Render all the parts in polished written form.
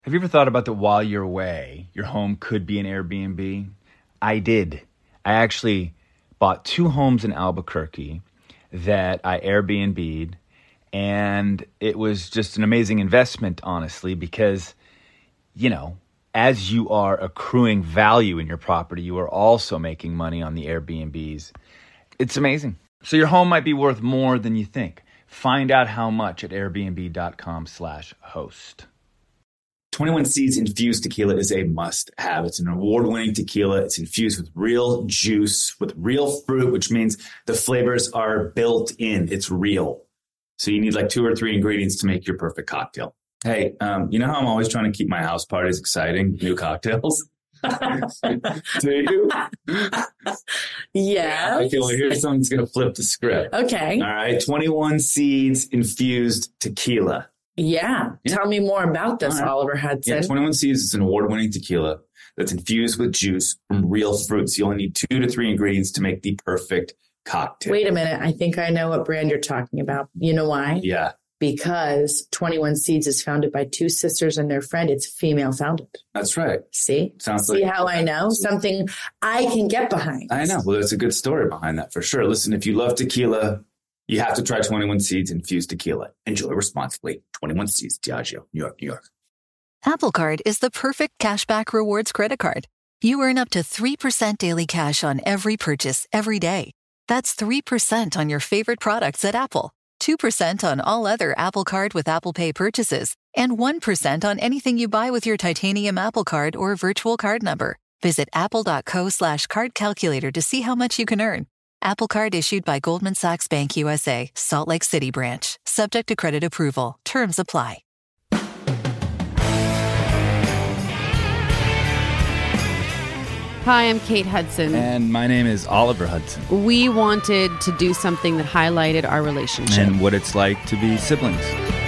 Have you ever thought about that while you're away, your home could be an Airbnb? I did. I actually bought 2 homes in Albuquerque that I Airbnb'd, and it was just an amazing investment, honestly, because, as you are accruing value in your property, you are also making money on the Airbnbs. It's amazing. So your home might be worth more than you think. Find out how much at airbnb.com/host. 21 Seeds Infused Tequila is a must-have. It's an award-winning tequila. It's infused with real juice, with real fruit, which means the flavors are built in. It's real. So you need like 2 or 3 ingredients to make your perfect cocktail. Hey, you know how I'm always trying to keep my house parties exciting? New cocktails. Do you? Yeah. I feel like here's someone's going to flip the script. Okay. All right. 21 Seeds Infused Tequila. Yeah. Tell me more about this, right. Oliver Hudson. Yeah, 21 Seeds is an award-winning tequila that's infused with juice from real fruits. You only need 2 to 3 ingredients to make the perfect cocktail. Wait a minute. I think I know what brand you're talking about. You know why? Yeah. Because 21 Seeds is founded by 2 sisters and their friend. It's female founded. That's right. See? See how I know? Something I can get behind. I know. Well, there's a good story behind that for sure. Listen, if you love tequila, you have to try 21 Seeds Infused Tequila. Enjoy responsibly. 21 Seeds, Diageo, New York, New York. Apple Card is the perfect cashback rewards credit card. You earn up to 3% daily cash on every purchase every day. That's 3% on your favorite products at Apple, 2% on all other Apple Card with Apple Pay purchases, and 1% on anything you buy with your titanium Apple Card or virtual card number. Visit apple.co/card calculator to see how much you can earn. Apple Card issued by Goldman Sachs Bank USA, Salt Lake City branch. Subject to credit approval. Terms apply. Hi, I'm Kate Hudson. And my name is Oliver Hudson. We wanted to do something that highlighted our relationship. And what it's like to be siblings.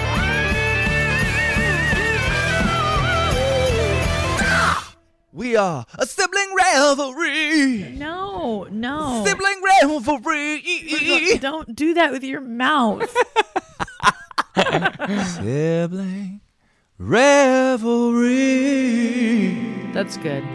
We are a sibling revelry. No. Sibling revelry. Don't do that with your mouth. Sibling revelry. That's good.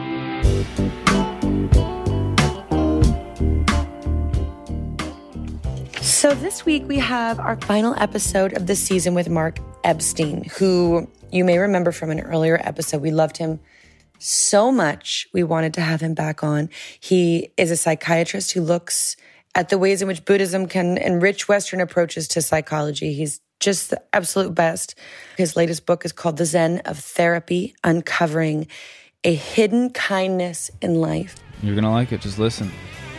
So this week we have our final episode of the season with Mark Epstein, who you may remember from an earlier episode. We loved him so much. We wanted to have him back on. He is a psychiatrist who looks at the ways in which Buddhism can enrich Western approaches to psychology. He's just the absolute best. His latest book is called The Zen of Therapy, Uncovering a Hidden Kindness in Life. You're going to like it. Just listen.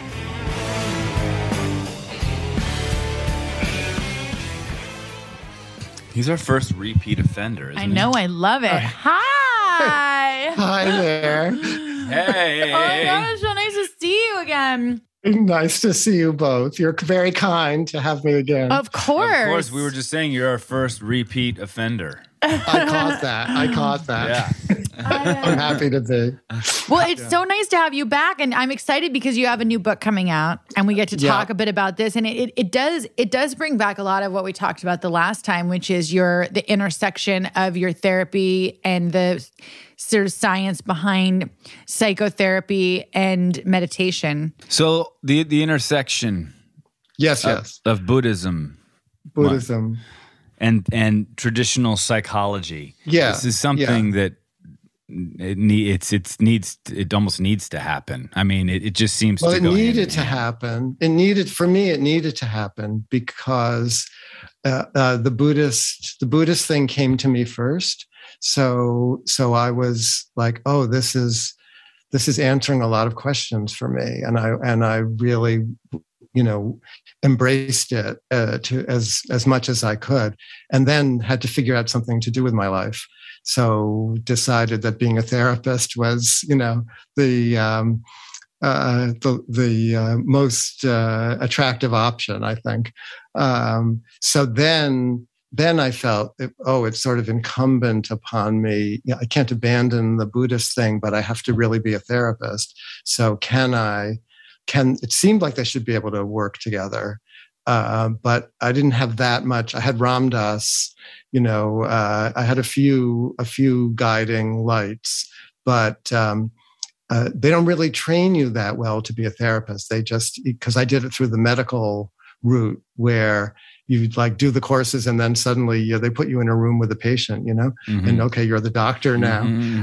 He's our first repeat offender, isn't he? I know. I love it. Hi. Hi there. Hey. Oh my God, it's so nice to see you again. Nice to see you both. You're very kind to have me again. Of course. Of course. We were just saying you're our first repeat offender. I caught that. Yeah. I'm happy to be. Well, it's so nice to have you back, and I'm excited because you have a new book coming out, and we get to talk a bit about this. And it does bring back a lot of what we talked about the last time, which is the intersection of your therapy and the sort of science behind psychotherapy and meditation. So the intersection, yes, of Buddhism. And traditional psychology. Yeah, this is something that it almost needs to happen. I mean, it just seems to go. It needed to happen. It needed to happen because the Buddhist thing came to me first. So I was like, oh, this is answering a lot of questions for me, and I really, embraced it to as much as I could, and then had to figure out something to do with my life. So decided that being a therapist was, the most attractive option, I think. So then I felt, it's sort of incumbent upon me. I can't abandon the Buddhist thing, but I have to really be a therapist. So it seemed like they should be able to work together. but I didn't have that much. I had Ram Dass, I had a few guiding lights, but they don't really train you that well to be a therapist. They just, because I did it through the medical route where you like do the courses and then suddenly they put you in a room with a patient, and okay, you're the doctor now.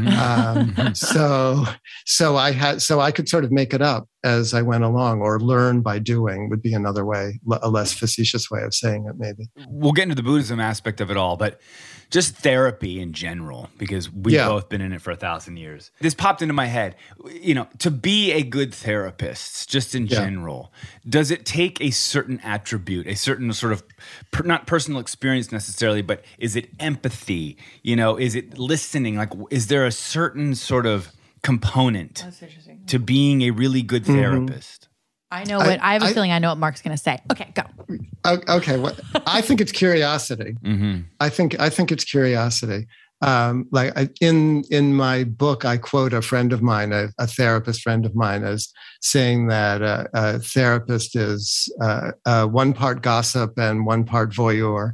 So I could sort of make it up as I went along, or learn by doing would be another way, a less facetious way of saying it, maybe. We'll get into the Buddhism aspect of it all, but just therapy in general, because we've both been in it for 1,000 years. This popped into my head. To be a good therapist, just in general, does it take a certain attribute, a certain sort of, not personal experience necessarily, but is it empathy? Is it listening? Like, is there a certain sort of component to being a really good therapist? I know what I have a feeling I know what Mark's going to say. Okay, go. Okay, I think it's curiosity. I think it's curiosity. In my book, I quote a friend of mine, a therapist friend of mine, as saying that a therapist is 1 part gossip and 1 part voyeur.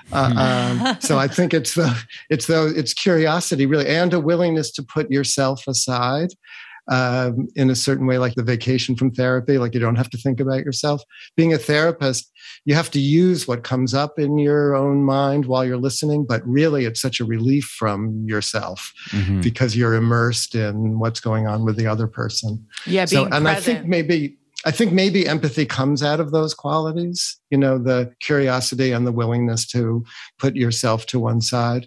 So I think it's curiosity really, and a willingness to put yourself aside. In a certain way, like the vacation from therapy, like you don't have to think about yourself. Being a therapist, you have to use what comes up in your own mind while you're listening, but really it's such a relief from yourself because you're immersed in what's going on with the other person. Yeah, being present. I think maybe empathy comes out of those qualities, the curiosity and the willingness to put yourself to one side.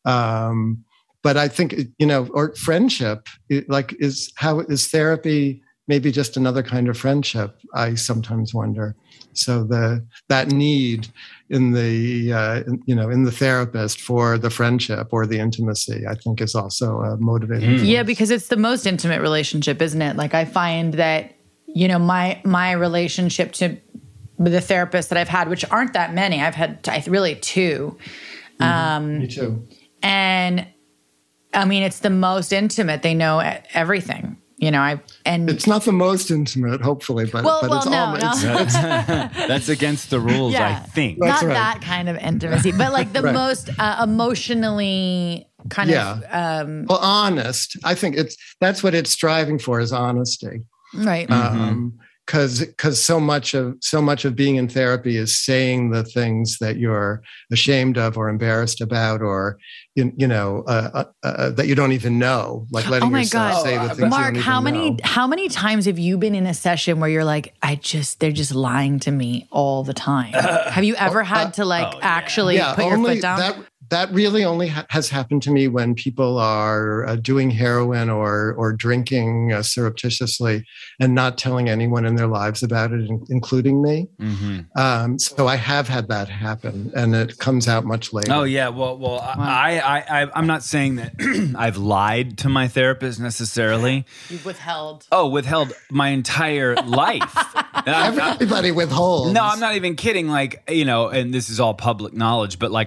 But I think, or friendship, is therapy maybe just another kind of friendship? I sometimes wonder. So that need in the therapist for the friendship or the intimacy, I think, is also a motivating force. Yeah, because it's the most intimate relationship, isn't it? Like I find that, my relationship with the therapist that I've had, which aren't that many, I've had really 2. Me too. And I mean, it's the most intimate. They know everything, and it's not the most intimate, hopefully, but it's almost. That's against the rules, I think. Not that kind of intimacy, but like the most emotionally kind of. Well, honest. I think that's what it's striving for, is honesty. Right. Because so much of being in therapy is saying the things that you're ashamed of or embarrassed about, or that you don't even know, like letting yourself say the things. Mark, you don't even know. how many times have you been in a session where you're like, they're just lying to me all the time? Have you ever had to actually put your foot down? That really only has happened to me when people are doing heroin or drinking surreptitiously and not telling anyone in their lives about it, including me. So I have had that happen, and it comes out much later. Oh yeah, well, I'm not saying that I've lied to my therapist necessarily. You've withheld. Withheld my entire life. Everybody withholds. No, I'm not even kidding. And this is all public knowledge, but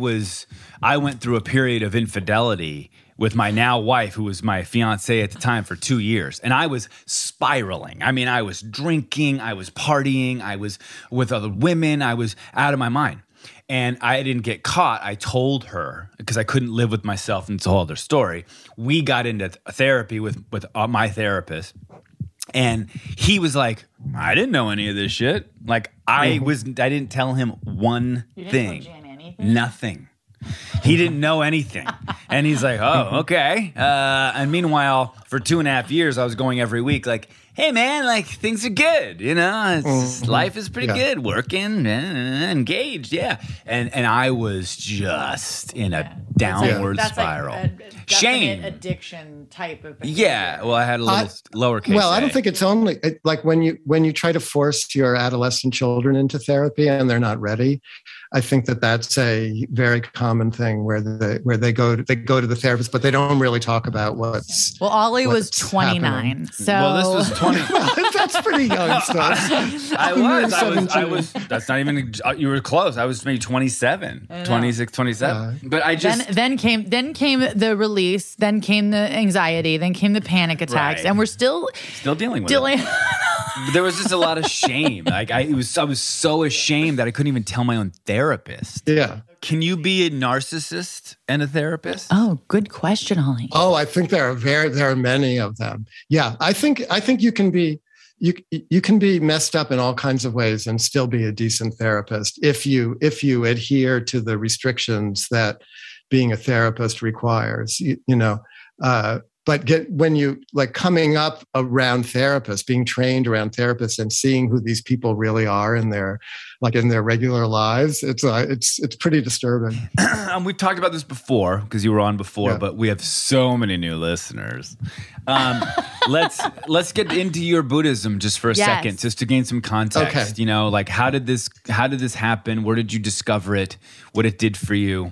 I went through a period of infidelity with my now wife, who was my fiance at the time, for 2 years. And I was spiraling. I mean, I was drinking, I was partying, I was with other women, I was out of my mind. And I didn't get caught. I told her, because I couldn't live with myself, and it's a whole other story. We got into therapy with my therapist. And he was like, I didn't know any of this shit. Like, I didn't tell him one thing. Tell Jan anything? Nothing. He didn't know anything. And he's like, oh, okay. And meanwhile, for 2.5 years, I was going every week like, hey, man, like, things are good. Life is pretty good. Working, engaged, And I was just in a downward spiral. Shame. Addiction type of behavior. Yeah. Well, I had a little lowercase. Well, I don't think it's only like when you try to force your adolescent children into therapy and they're not ready. I think that's a very common thing where they go to the therapist, but they don't really talk about what's. Well, Ollie was 29, happening. So well, this was 20. That's pretty young stuff. I was. That's not even. You were close. I was maybe 27, 26, 27. But I just then came the release, then came the anxiety, then came the panic attacks, and we're still dealing with it. There was just a lot of shame. Like I was so ashamed that I couldn't even tell my own therapist. Yeah. Can you be a narcissist and a therapist? Oh, good question, Holly. Oh, I think there are many of them. Yeah, I think you can be messed up in all kinds of ways and still be a decent therapist if you adhere to the restrictions that being a therapist requires. But when you like coming up around therapists, being trained around therapists, and seeing who these people really are in their regular lives, it's pretty disturbing. We've talked about this before because you were on before, but we have so many new listeners. Let's get into your Buddhism just for a second, just to gain some context. Okay. Like how did this happen? Where did you discover it? What it did for you?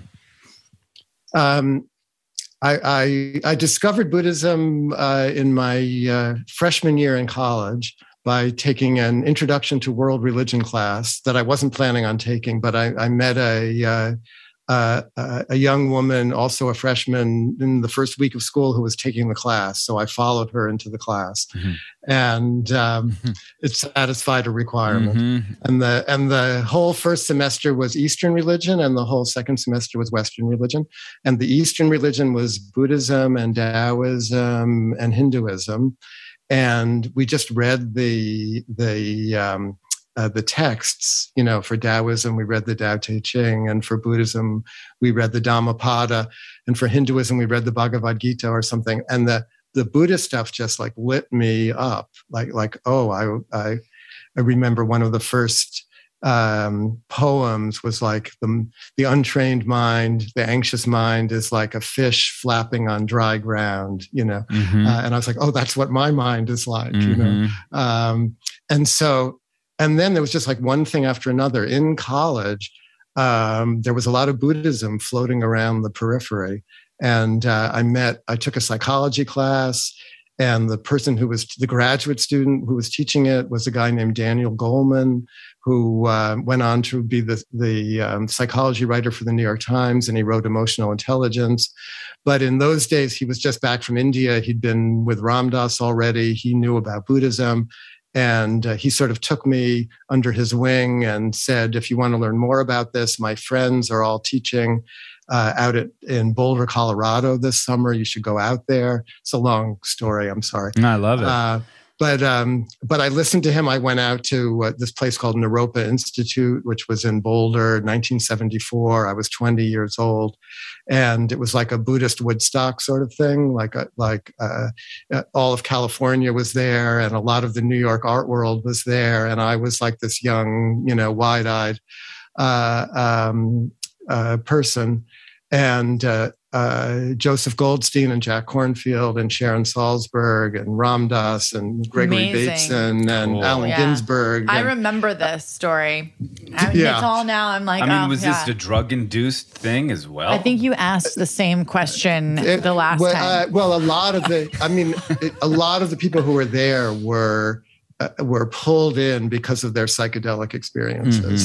I discovered Buddhism in my freshman year in college by taking an introduction to world religion class that I wasn't planning on taking, but I met a young woman, also a freshman in the first week of school, who was taking the class. So I followed her into the class, and it satisfied a requirement. And the whole first semester was Eastern religion, and the whole second semester was Western religion. And the Eastern religion was Buddhism and Taoism and Hinduism. And we just read the texts, for Taoism, we read the Tao Te Ching, and for Buddhism, we read the Dhammapada, and for Hinduism, we read the Bhagavad Gita or something. And the Buddhist stuff just like lit me up. I remember one of the first poems was like the untrained mind, the anxious mind is like a fish flapping on dry ground, and I was like, oh, that's what my mind is like, And then there was just like one thing after another. In college, there was a lot of Buddhism floating around the periphery. And I took a psychology class, and the person who was the graduate student who was teaching it was a guy named Daniel Goleman, who went on to be the psychology writer for the New York Times, and he wrote Emotional Intelligence. But in those days, he was just back from India. He'd been with Ram Dass already. He knew about Buddhism. And he sort of took me under his wing and said, if you want to learn more about this, my friends are all teaching out in Boulder, Colorado this summer. You should go out there. It's a long story. I'm sorry. I love it. But I listened to him. I went out to this place called Naropa Institute, which was in Boulder, 1974. I was 20 years old, and it was like a Buddhist Woodstock sort of thing. All of California was there, and a lot of the New York art world was there, and I was like this young, wide-eyed person, and Joseph Goldstein and Jack Kornfield and Sharon Salzberg and Ram Dass and Gregory Bateson and Allen Ginsberg. I remember this story. It's all now. I'm like, was this a drug-induced thing as well? I think you asked the same question the last time. A lot of the people who were there were pulled in because of their psychedelic experiences.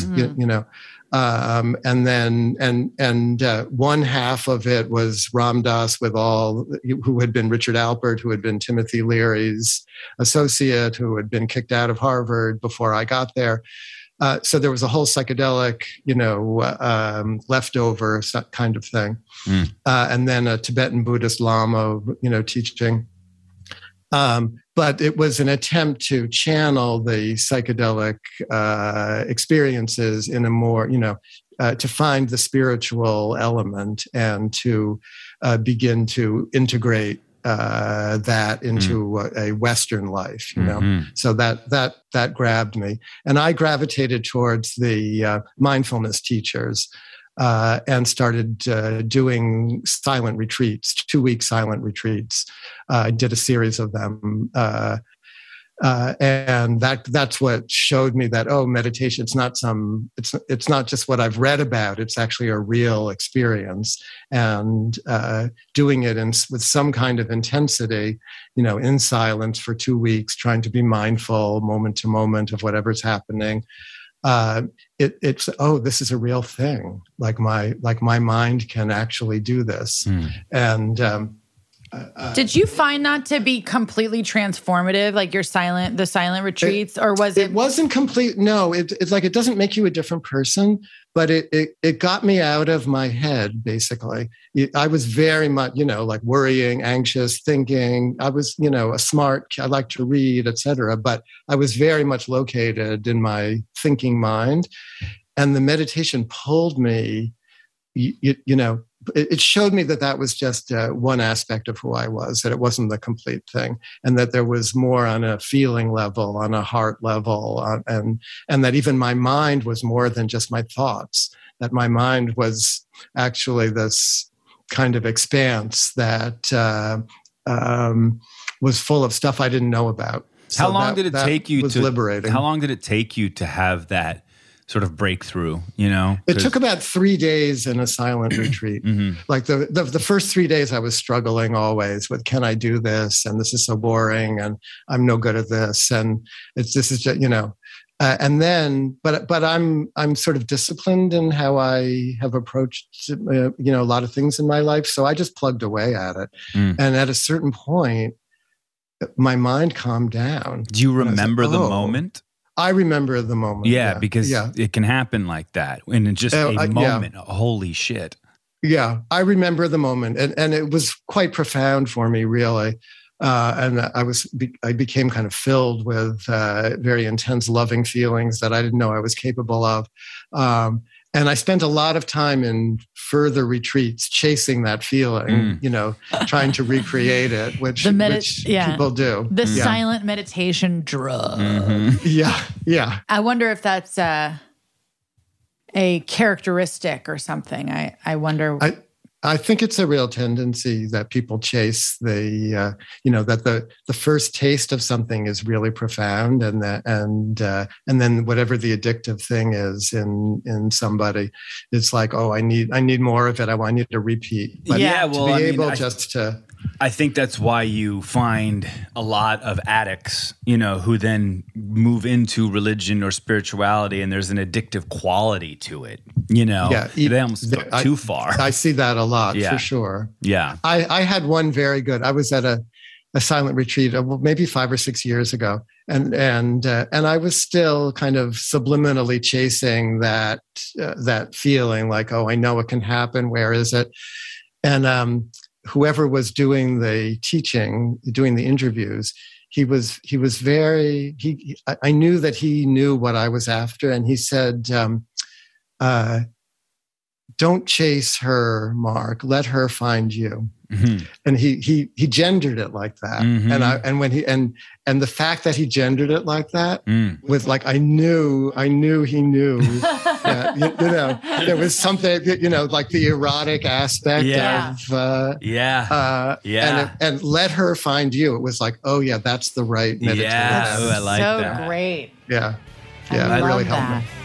And then one half of it was Ram Dass who had been Richard Alpert, who had been Timothy Leary's associate, who had been kicked out of Harvard before I got there. So there was a whole psychedelic, leftover kind of thing. And then a Tibetan Buddhist Lama, teaching. But it was an attempt to channel the psychedelic experiences in a more, to find the spiritual element and to begin to integrate that into a Western life, So that grabbed me, and I gravitated towards the mindfulness teachers. And started doing silent retreats, 2-week silent retreats. I did a series of them. And that's what showed me that, meditation, it's not just what I've read about, it's actually a real experience. And doing it with some kind of intensity, in silence for 2 weeks, trying to be mindful moment to moment of whatever's happening. It's this is a real thing. Like my mind can actually do this, and Did you find that to be completely transformative, like the silent retreats, or was it? It wasn't complete. No, it's like it doesn't make you a different person, but it got me out of my head. Basically, I was very much, like worrying, anxious, thinking. I was, a smart. I like to read, etc. But I was very much located in my thinking mind, and the meditation pulled me. It showed me that was just one aspect of who I was, that it wasn't the complete thing, and that there was more on a feeling level, on a heart level, and that even my mind was more than just my thoughts, that my mind was actually this kind of expanse that was full of stuff I didn't know about. How long did it take you to liberating? How long did it take you to have that sort of breakthrough, It took about 3 days in a silent retreat. Mm-hmm. Like the first 3 days I was struggling always with, can I do this? And this is so boring, and I'm no good at this. And this is just, and then, but I'm sort of disciplined in how I have approached, a lot of things in my life. So I just plugged away at it. And at a certain point, my mind calmed down. Do you remember the moment? I remember the moment. Yeah, because it can happen like that. And in just a moment, holy shit. Yeah, I remember the moment. And it was quite profound for me, really. And I became kind of filled with very intense, loving feelings that I didn't know I was capable of. And I spent a lot of time in further retreats chasing that feeling, trying to recreate it, which people do. The silent meditation drug. Mm-hmm. Yeah. I wonder if that's a characteristic or something. I wonder. I think it's a real tendency that people chase that the first taste of something is really profound, and then whatever the addictive thing is in somebody, it's like, oh, I need more of it. I need to repeat. But I think that's why you find a lot of addicts, who then move into religion or spirituality, and there's an addictive quality to it. They almost go too far. I see that a lot, for sure. Yeah. I had one very good. I was at a silent retreat maybe 5 or 6 years ago, and I was still kind of subliminally chasing that feeling, like, oh, I know it can happen. Where is it? And whoever was doing the teaching, doing the interviews, he was very. I knew that he knew what I was after, and he said, don't chase her, Mark. Let her find you. Mm-hmm. And he gendered it like that. Mm-hmm. And the fact that he gendered it like that was like, I knew he knew that, there was something, like the erotic aspect of, and let her find you. It was like, oh yeah, that's the right meditation. Yeah, I like that. So great. Yeah. I it really love helped that. me.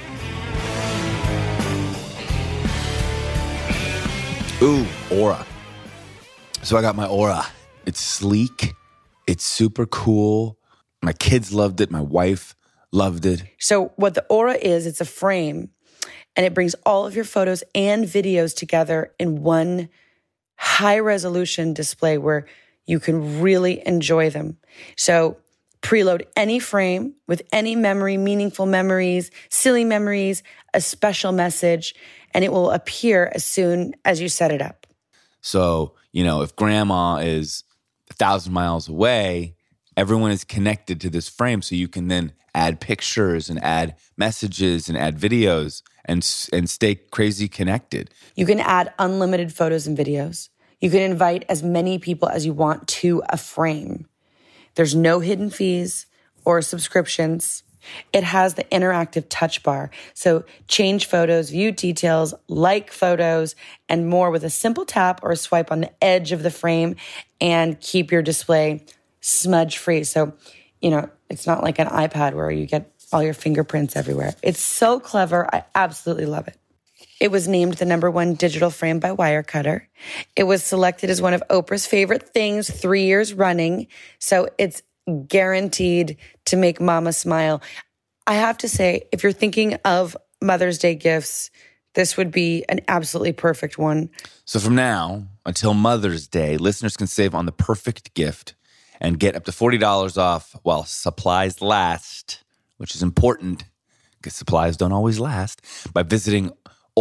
Ooh, Aura. So I got my Aura. It's sleek. It's super cool. My kids loved it. My wife loved it. So what the Aura is, it's a frame, and it brings all of your photos and videos together in one high-resolution display where you can really enjoy them. So preload any frame with any memory, meaningful memories, silly memories, a special message, and it will appear as soon as you set it up. So, if grandma is 1,000 miles away, everyone is connected to this frame. So you can then add pictures and add messages and add videos and stay crazy connected. You can add unlimited photos and videos. You can invite as many people as you want to a frame. There's no hidden fees or subscriptions. It has the interactive touch bar. So change photos, view details, like photos, and more with a simple tap or a swipe on the edge of the frame, and keep your display smudge free. So, it's not like an iPad where you get all your fingerprints everywhere. It's so clever. I absolutely love it. It was named the #1 digital frame by Wirecutter. It was selected as one of Oprah's favorite things 3 years running. So it's guaranteed to make mama smile. I have to say, if you're thinking of Mother's Day gifts, this would be an absolutely perfect one. So from now, until Mother's Day, listeners can save on the perfect gift and get up to $40 off while supplies last, which is important because supplies don't always last, by visiting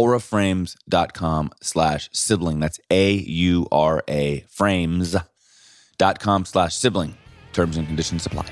auraframes.com/sibling. That's AURA frames.com/sibling. Terms and conditions apply.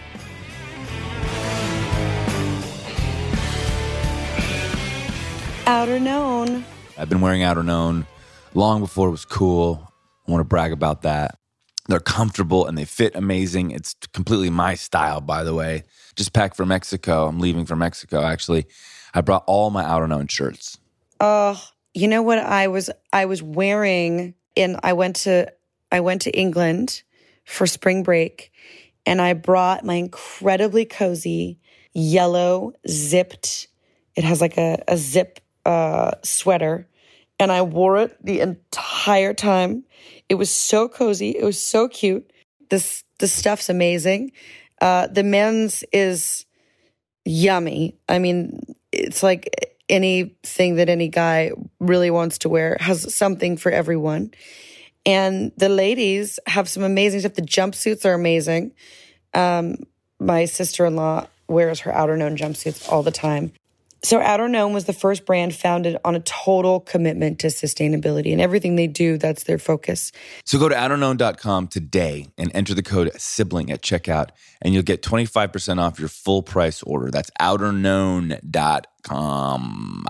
Outer Known. I've been wearing Outer Known long before it was cool. I want to brag about that. They're comfortable and they fit amazing. It's completely my style, by the way. Just packed for Mexico. I'm leaving for Mexico, actually. I brought all my Outer Known shirts. You know what I was wearing I went to England for spring break, and I brought my incredibly cozy yellow zipped, it has like a zip sweater, and I wore it the entire time. It was so cozy. It was so cute. The stuff's amazing. The men's is yummy. I mean, it's like anything that any guy really wants to wear, has something for everyone. And the ladies have some amazing stuff. The jumpsuits are amazing. My sister-in-law wears her Outer Known jumpsuits all the time. So Outer Known was the first brand founded on a total commitment to sustainability, and everything they do, that's their focus. So go to outerknown.com today and enter the code SIBLING at checkout, and you'll get 25% off your full price order. That's outerknown.com.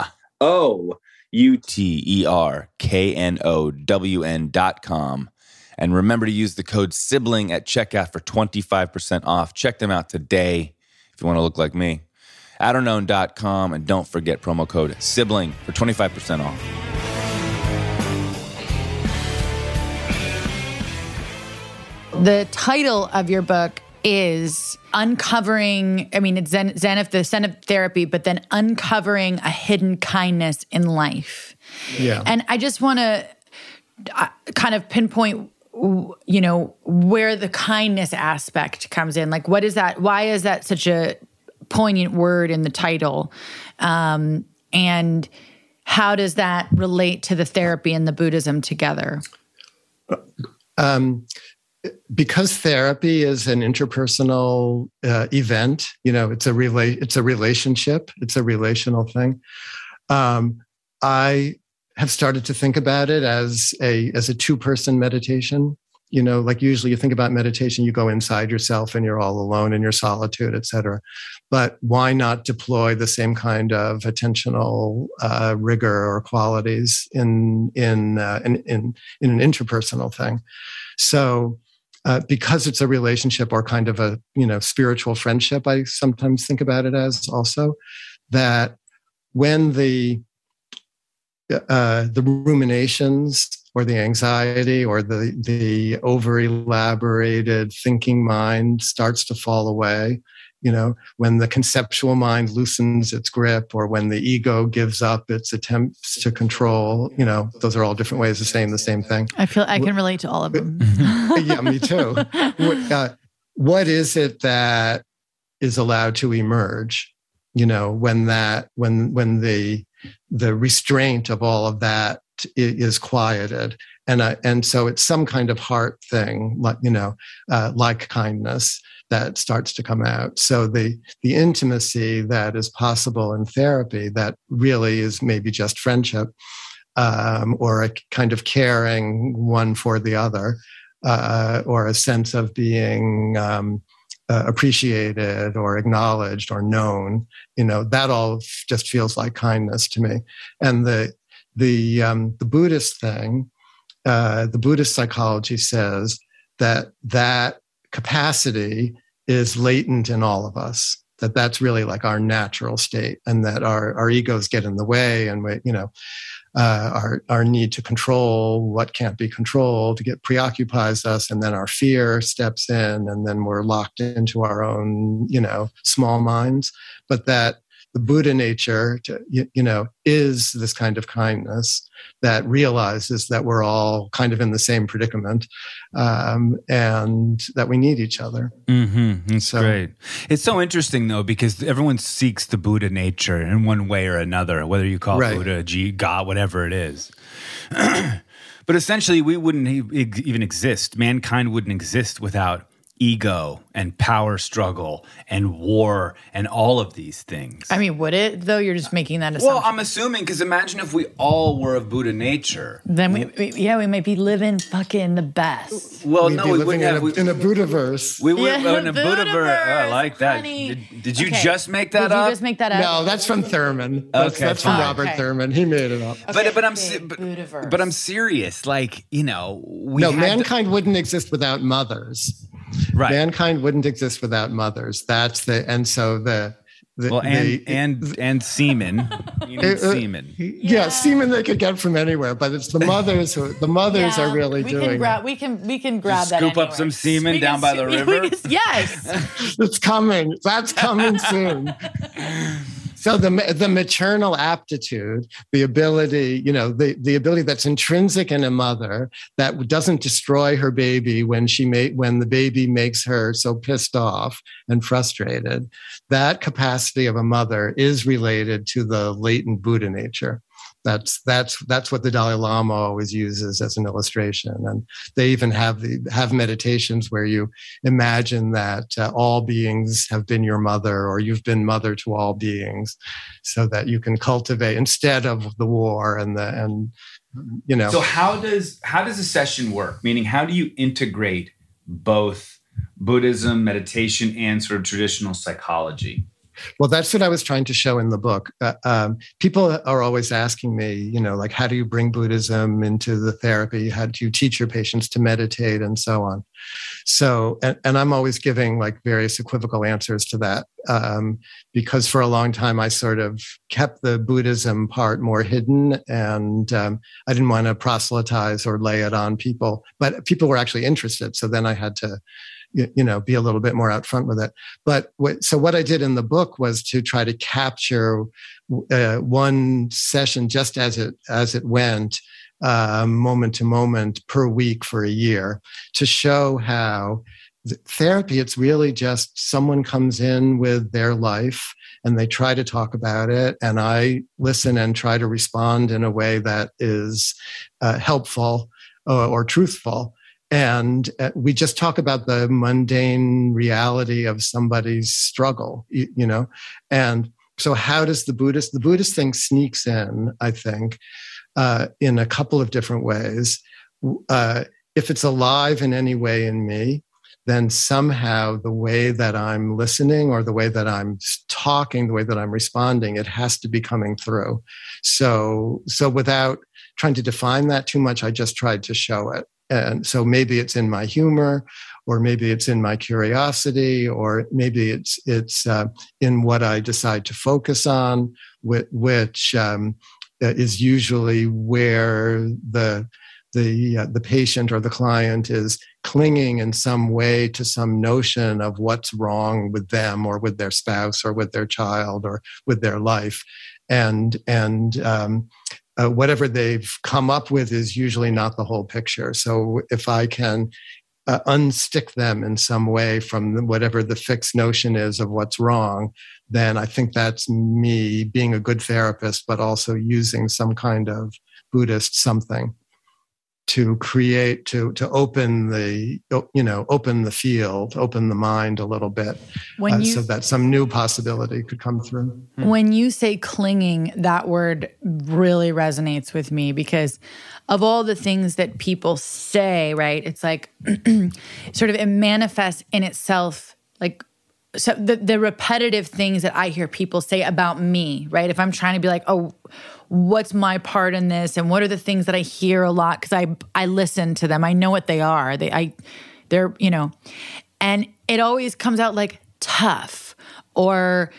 outerknown.com. And remember to use the code SIBLING at checkout for 25% off. Check them out today if you want to look like me. outerknown.com, and don't forget promo code SIBLING for 25% off. The title of your book is uncovering, I mean, it's Zen of therapy, but then uncovering a hidden kindness in life. Yeah. And I just want to kind of pinpoint, you know, where the kindness aspect comes in. Like, what is that? Why is that such a poignant word in the title? And how does that relate to the therapy and the Buddhism together? Because therapy is an interpersonal event, you know, it's a relationship, it's a relational thing. I have started to think about it as a two-person meditation. You know, like usually you think about meditation, you go inside yourself and you're all alone in your solitude, et cetera. But why not deploy the same kind of attentional rigor or qualities in an interpersonal thing? So, because it's a relationship or kind of a, you know, spiritual friendship, I sometimes think about it as also that when the ruminations or the anxiety or the over elaborated thinking mind starts to fall away, you know, when the conceptual mind loosens its grip, or when the ego gives up its attempts to control, you know, those are all different ways of saying the same thing. I feel I can relate to all of them. Yeah, me too. What is it that is allowed to emerge? You know, when the restraint of all of that is quieted, and so it's some kind of heart thing, like, you know, like kindness, that starts to come out. So the intimacy that is possible in therapy, that really is maybe just friendship, or a kind of caring one for the other, or a sense of being appreciated or acknowledged or known, you know, that all just feels like kindness to me. And the Buddhist thing, the Buddhist psychology says that capacity is latent in all of us, that's really like our natural state, and that our egos get in the way, and we, you know, our need to control what can't be controlled to get preoccupies us, and then our fear steps in, and then we're locked into our own, you know, small minds. But that the Buddha nature, you know, is this kind of kindness that realizes that we're all kind of in the same predicament, and that we need each other. Mm-hmm. That's great. It's so interesting, though, because everyone seeks the Buddha nature in one way or another, whether you call it Buddha, God, whatever it is. But But essentially, we wouldn't even exist. Mankind wouldn't exist without ego and power struggle and war and all of these things. I mean, would it, though? You're just making that assumption. Well, I'm assuming, because imagine if we all were of Buddha nature. Then we might be living fucking the best. Well, We'd be we living wouldn't in a Buddhaverse. We would Yeah, in a Buddhaverse. Oh, I like that. honey. Did you Okay. just make that up? Did you just make that up? No, that's from Thurman. Okay, That's from fine. Robert Okay. Thurman. He made it up. But I'm Buddhaverse. but I'm serious. Like, No, mankind wouldn't exist without mothers. right. Mankind wouldn't exist without mothers. And semen. You need semen. Yeah, semen they could get from anywhere, but it's the mothers are really doing it. We can grab that. Scoop up anyway. some semen We down can- by the we river? can- yes. It's coming. That's coming soon. So the maternal aptitude, the ability, the ability that's intrinsic in a mother that doesn't destroy her baby when the baby makes her so pissed off and frustrated, that capacity of a mother is related to the latent Buddha nature. That's what the Dalai Lama always uses as an illustration, and they even have meditations where you imagine that all beings have been your mother, or you've been mother to all beings, so that you can cultivate instead of the war So how does a session work? Meaning, how do you integrate both Buddhism, meditation, and sort of traditional psychology? Well, that's what I was trying to show in the book. People are always asking me, like, how do you bring Buddhism into the therapy? How do you teach your patients to meditate and so on? So, and I'm always giving like various equivocal answers to that, because for a long time I sort of kept the Buddhism part more hidden, and I didn't want to proselytize or lay it on people, but people were actually interested. So then I had to be a little bit more out front with it. But what I did in the book was to try to capture one session just as it went, moment to moment per week for a year, to show how therapy, it's really just someone comes in with their life and they try to talk about it, and I listen and try to respond in a way that is helpful or truthful. And we just talk about the mundane reality of somebody's struggle, And so how does the Buddhist thing sneaks in, I think, in a couple of different ways. If it's alive in any way in me, then somehow the way that I'm listening, or the way that I'm talking, the way that I'm responding, it has to be coming through. So without trying to define that too much, I just tried to show it. And so maybe it's in my humor, or maybe it's in my curiosity, or maybe it's in what I decide to focus on, which is usually where the patient or the client is clinging in some way to some notion of what's wrong with them, or with their spouse, or with their child, or with their life, and whatever they've come up with is usually not the whole picture. So if I can unstick them in some way from whatever the fixed notion is of what's wrong, then I think that's me being a good therapist, but also using some kind of Buddhist something to create, to open the field, open the mind a little bit, so that some new possibility could come through. When you say clinging, that word really resonates with me, because of all the things that people say, right? It's like sort of it manifests in itself, like, so the repetitive things that I hear people say about me, right? If I'm trying to be like, oh, what's my part in this? And what are the things that I hear a lot? Because I listen to them. I know what they are. They're, and it always comes out like tough, or,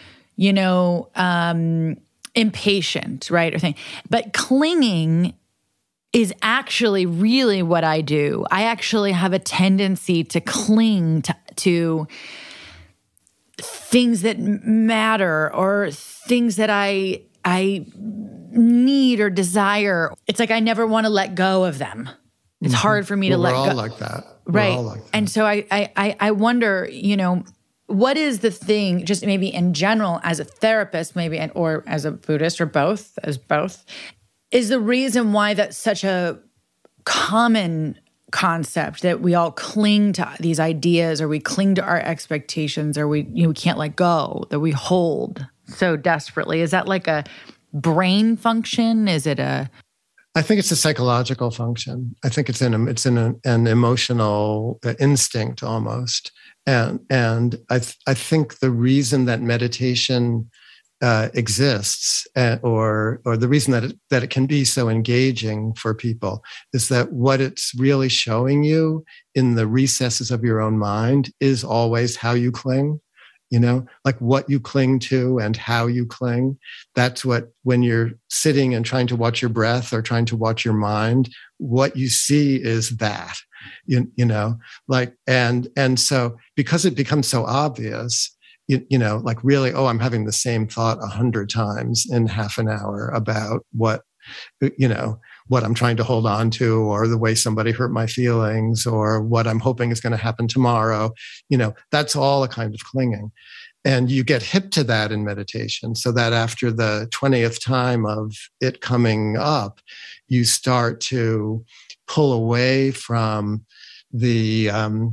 impatient, right? Or thing. But clinging is actually really what I do. I actually have a tendency to cling to things that matter, or things that I need or desire. It's like I never want to let go of them. It's hard for me to let go. We're all like that. Right. We're all like that. And so I wonder, what is the thing, just maybe in general as a therapist, maybe, or as a Buddhist, or both, is the reason why that's such a common concept that we all cling to these ideas, or we cling to our expectations, or we can't let go, that we hold so desperately. Is that like a brain function? Is it a... I think it's a psychological function. I think it's an emotional instinct almost. And I think the reason that meditation exists, or the reason that it can be so engaging for people, is that what it's really showing you in the recesses of your own mind is always how you cling. Like what you cling to and how you cling. That's what, when you're sitting and trying to watch your breath or trying to watch your mind, what you see is that, like, and so because it becomes so obvious, like really, I'm having the same thought 100 times in half an hour about what I'm trying to hold on to, or the way somebody hurt my feelings, or what I'm hoping is going to happen tomorrow. That's all a kind of clinging. And you get hip to that in meditation, so that after the 20th time of it coming up, you start to pull away from the,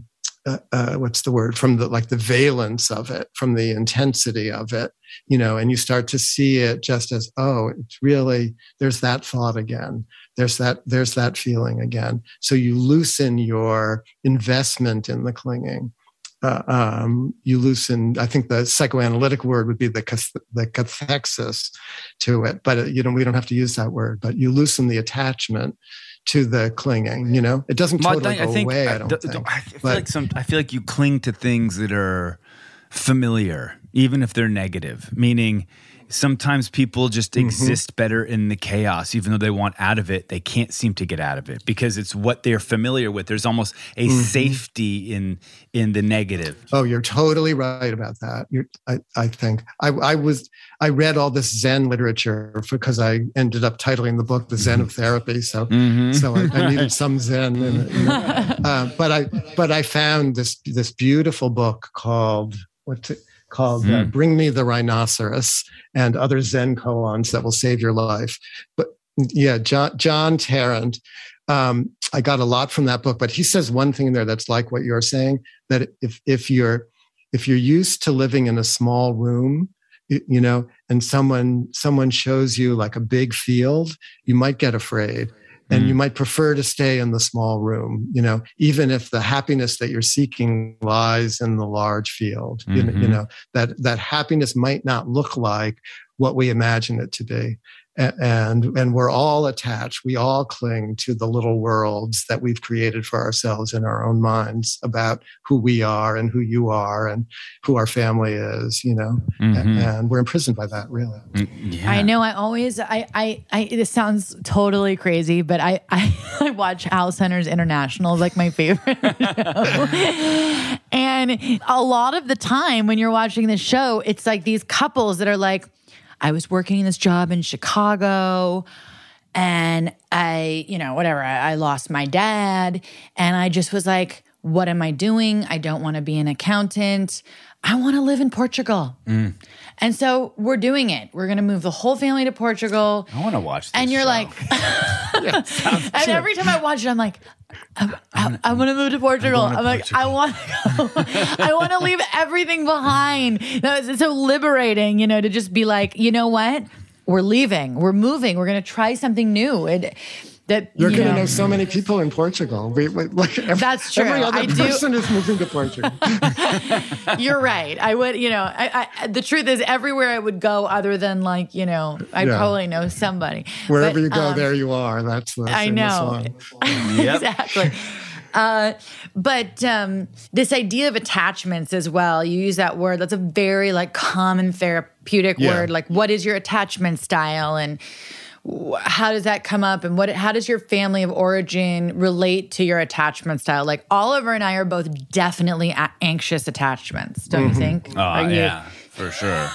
from the valence of it, from the intensity of it, and you start to see it just as, it's really, there's that thought again. There's that feeling again. So you loosen your investment in the clinging. You loosen, I think the psychoanalytic word would be the cathexis to it, but we don't have to use that word, but you loosen the attachment to the clinging. It doesn't totally go away. I don't think. I feel like you cling to things that are familiar, even if they're negative. Meaning, sometimes people just exist better in the chaos, even though they want out of it. They can't seem to get out of it because it's what they're familiar with. There's almost a safety in the negative. Oh, you're totally right about that. I think I read all this Zen literature because I ended up titling the book "The Zen of Therapy." So I needed some Zen in it. But I found this beautiful book called Bring Me the Rhinoceros and Other Zen Koans That Will Save Your Life. But yeah, John Tarrant, I got a lot from that book, but he says one thing in there that's like what you're saying, that if you're used to living in a small room, and someone shows you like a big field, you might get afraid. And you might prefer to stay in the small room, even if the happiness that you're seeking lies in the large field. That happiness might not look like what we imagine it to be. And we're all attached. We all cling to the little worlds that we've created for ourselves in our own minds about who we are and who you are and who our family is, and we're imprisoned by that, really. Yeah. I know. This sounds totally crazy, but I watch Al Center's International, like my favorite show. And a lot of the time when you're watching this show, it's like these couples that are like, I was working this job in Chicago and I lost my dad. And I just was like, what am I doing? I don't want to be an accountant. I want to live in Portugal. And so we're doing it. We're going to move the whole family to Portugal. I want to watch this And you're show. like, and every time I watch it, I'm like, I want to move to Portugal. I'm like, I want to go. I want to leave everything behind. It's so liberating, to just be like, you know what? We're leaving. We're moving. We're going to try something new. You're going to know so many people in Portugal. That's true. Every other I person is moving to Portugal. You're right. I would, the truth is everywhere I would go other than I'd probably know somebody. Wherever you go, there you are. That's the I know. Exactly. But this idea of attachments as well, you use that word. That's a very common therapeutic word. Like, what is your attachment style? And how does that come up? And how does your family of origin relate to your attachment style? Like Oliver and I are both definitely anxious attachments, don't you think? Oh, yeah, for sure.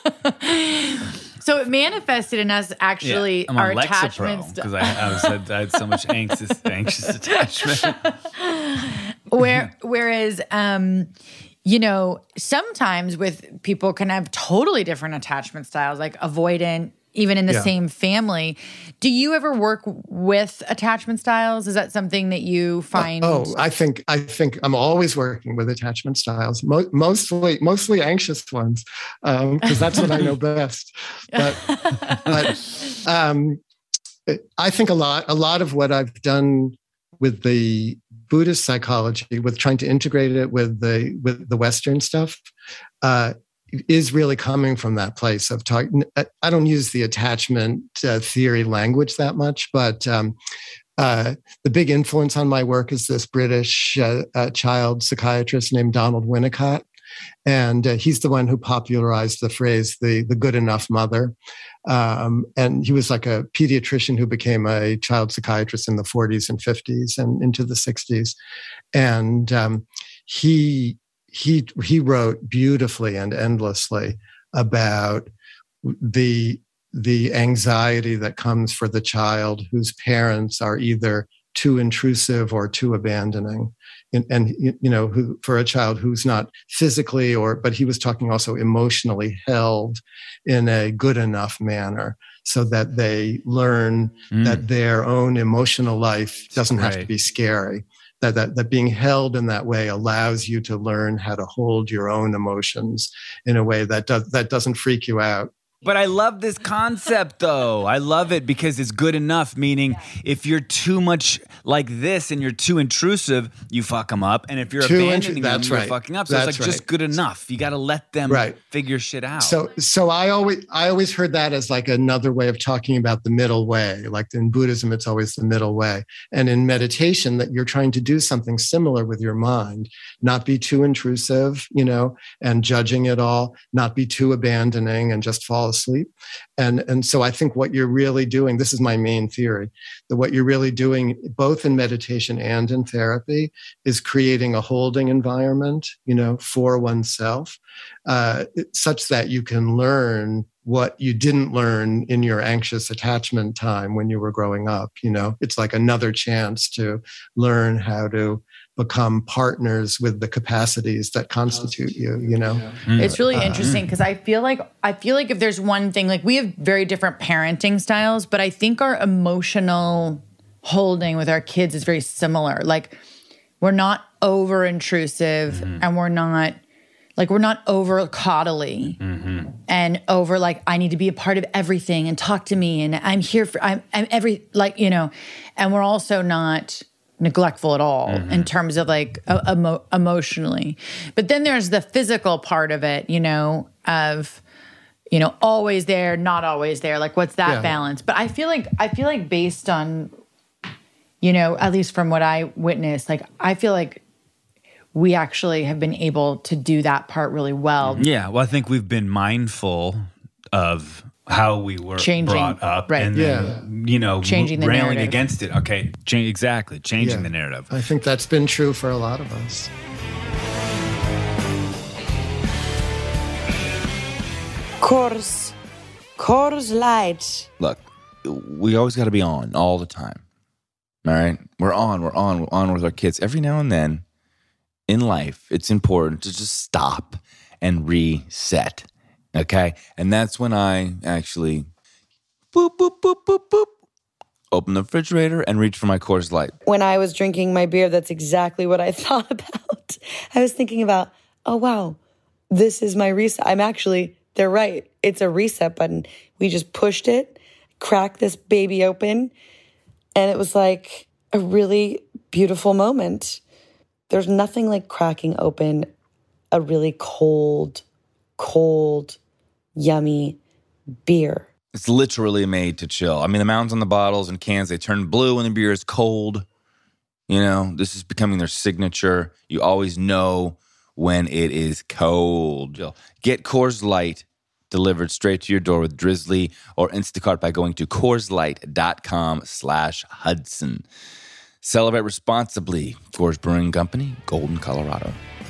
So it manifested in us actually I'm our on attachments. Because I had so much anxious attachment. Whereas, sometimes with people can have totally different attachment styles, like avoidant, even in the Yeah. same family. Do you ever work with attachment styles? Is that something that you find? I think I'm always working with attachment styles, mostly anxious ones, because that's what I know best. But I think a lot of what I've done with the Buddhist psychology, with trying to integrate it with the Western stuff, is really coming from that place of talking. I don't use the attachment theory language that much, but the big influence on my work is this British child psychiatrist named Donald Winnicott. And he's the one who popularized the phrase, the good enough mother. And he was like a pediatrician who became a child psychiatrist in the 40s and 50s and into the 60s. And he wrote beautifully and endlessly about the anxiety that comes for the child whose parents are either too intrusive or too abandoning. And you know, who, for a child who's not physically but he was talking also emotionally held in a good enough manner so that they learn that their own emotional life doesn't have to be scary. That being held in that way allows you to learn how to hold your own emotions in a way that doesn't freak you out. But I love this concept, though. I love it because it's good enough, meaning if you're too much like this and you're too intrusive, you fuck them up. And if you're abandoning them, you're fucking up. So it's like just good enough. You got to let them figure shit out. So I always heard that as like another way of talking about the middle way. Like in Buddhism, it's always the middle way. And in meditation, that you're trying to do something similar with your mind, not be too intrusive, you know, and judging it all, not be too abandoning and just fall asleep. And so I think what you're really doing, this is my main theory, that what you're really doing both in meditation and in therapy is creating a holding environment, you know, for oneself, such that you can learn what you didn't learn in your anxious attachment time when you were growing up. You know, it's like another chance to learn how to become partners with the capacities that constitute you, you know? It's really interesting because I feel like if there's one thing, like we have very different parenting styles, but I think our emotional holding with our kids is very similar. Like we're not over intrusive and we're not over coddly and over like, I need to be a part of everything and talk to me. And I'm here for, I'm every, like, you know, and we're also not neglectful at all in terms of like emotionally. But then there's the physical part of it, you know, of, you know, always there, not always there. Like what's that balance? But I feel like based on, you know, at least from what I witnessed, like I feel like we actually have been able to do that part really well. Yeah. Well, I think we've been mindful of how we were brought up and then, you know, changing the railing narrative against it. Okay. Changing the narrative. I think that's been true for a lot of us. Coors Light. Look, we always got to be on all the time. All right? We're on with our kids. Every now and then in life, it's important to just stop and reset. Okay? And that's when I actually boop, boop, boop, boop, boop, open the refrigerator and reach for my Coors Light. When I was drinking my beer, that's exactly what I thought about. I was thinking about, oh, wow, this is my reset. They're right. It's a reset button. We just pushed it, cracked this baby open, and it was like a really beautiful moment. There's nothing like cracking open a really cold, yummy beer. It's literally made to chill. I mean, the mountains on the bottles and cans, they turn blue when the beer is cold. You know, this is becoming their signature. You always know when it is cold. Get Coors Light delivered straight to your door with Drizzly or Instacart by going to CoorsLight.com/Hudson. Celebrate responsibly. Coors Brewing Company, Golden, Colorado.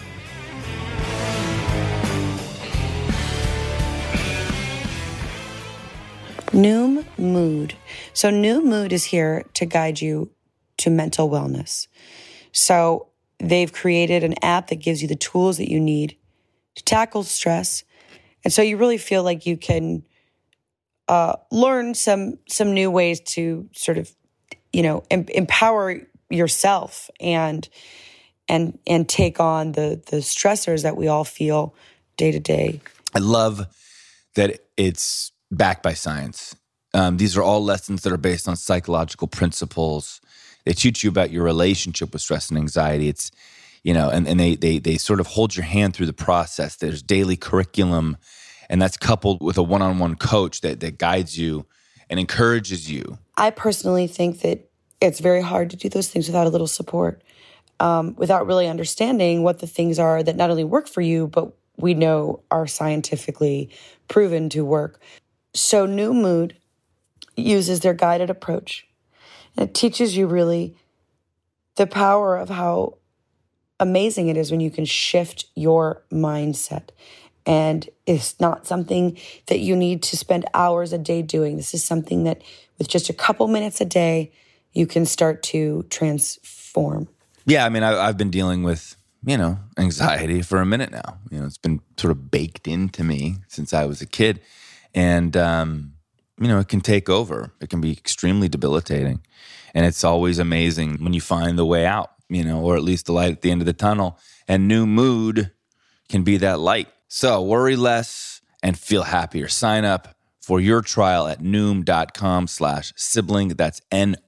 Noom Mood. So Noom Mood is here to guide you to mental wellness. So they've created an app that gives you the tools that you need to tackle stress. And so you really feel like you can learn some new ways to sort of, empower yourself and take on the stressors that we all feel day to day. I love that it's backed by science. These are all lessons that are based on psychological principles. They teach you about your relationship with stress and anxiety. It's, and they sort of hold your hand through the process. There's daily curriculum, and that's coupled with a one-on-one coach that guides you and encourages you. I personally think that it's very hard to do those things without a little support, without really understanding what the things are that not only work for you, but we know are scientifically proven to work. So New Mood uses their guided approach. And it teaches you really the power of how amazing it is when you can shift your mindset. And it's not something that you need to spend hours a day doing. This is something that with just a couple minutes a day, you can start to transform. Yeah, I mean, I've been dealing with, anxiety for a minute now. It's been sort of baked into me since I was a kid. And, it can take over. It can be extremely debilitating. And it's always amazing when you find the way out, or at least the light at the end of the tunnel. And New Mood can be that light. So worry less and feel happier. Sign up for your trial at noom.com/sibling. That's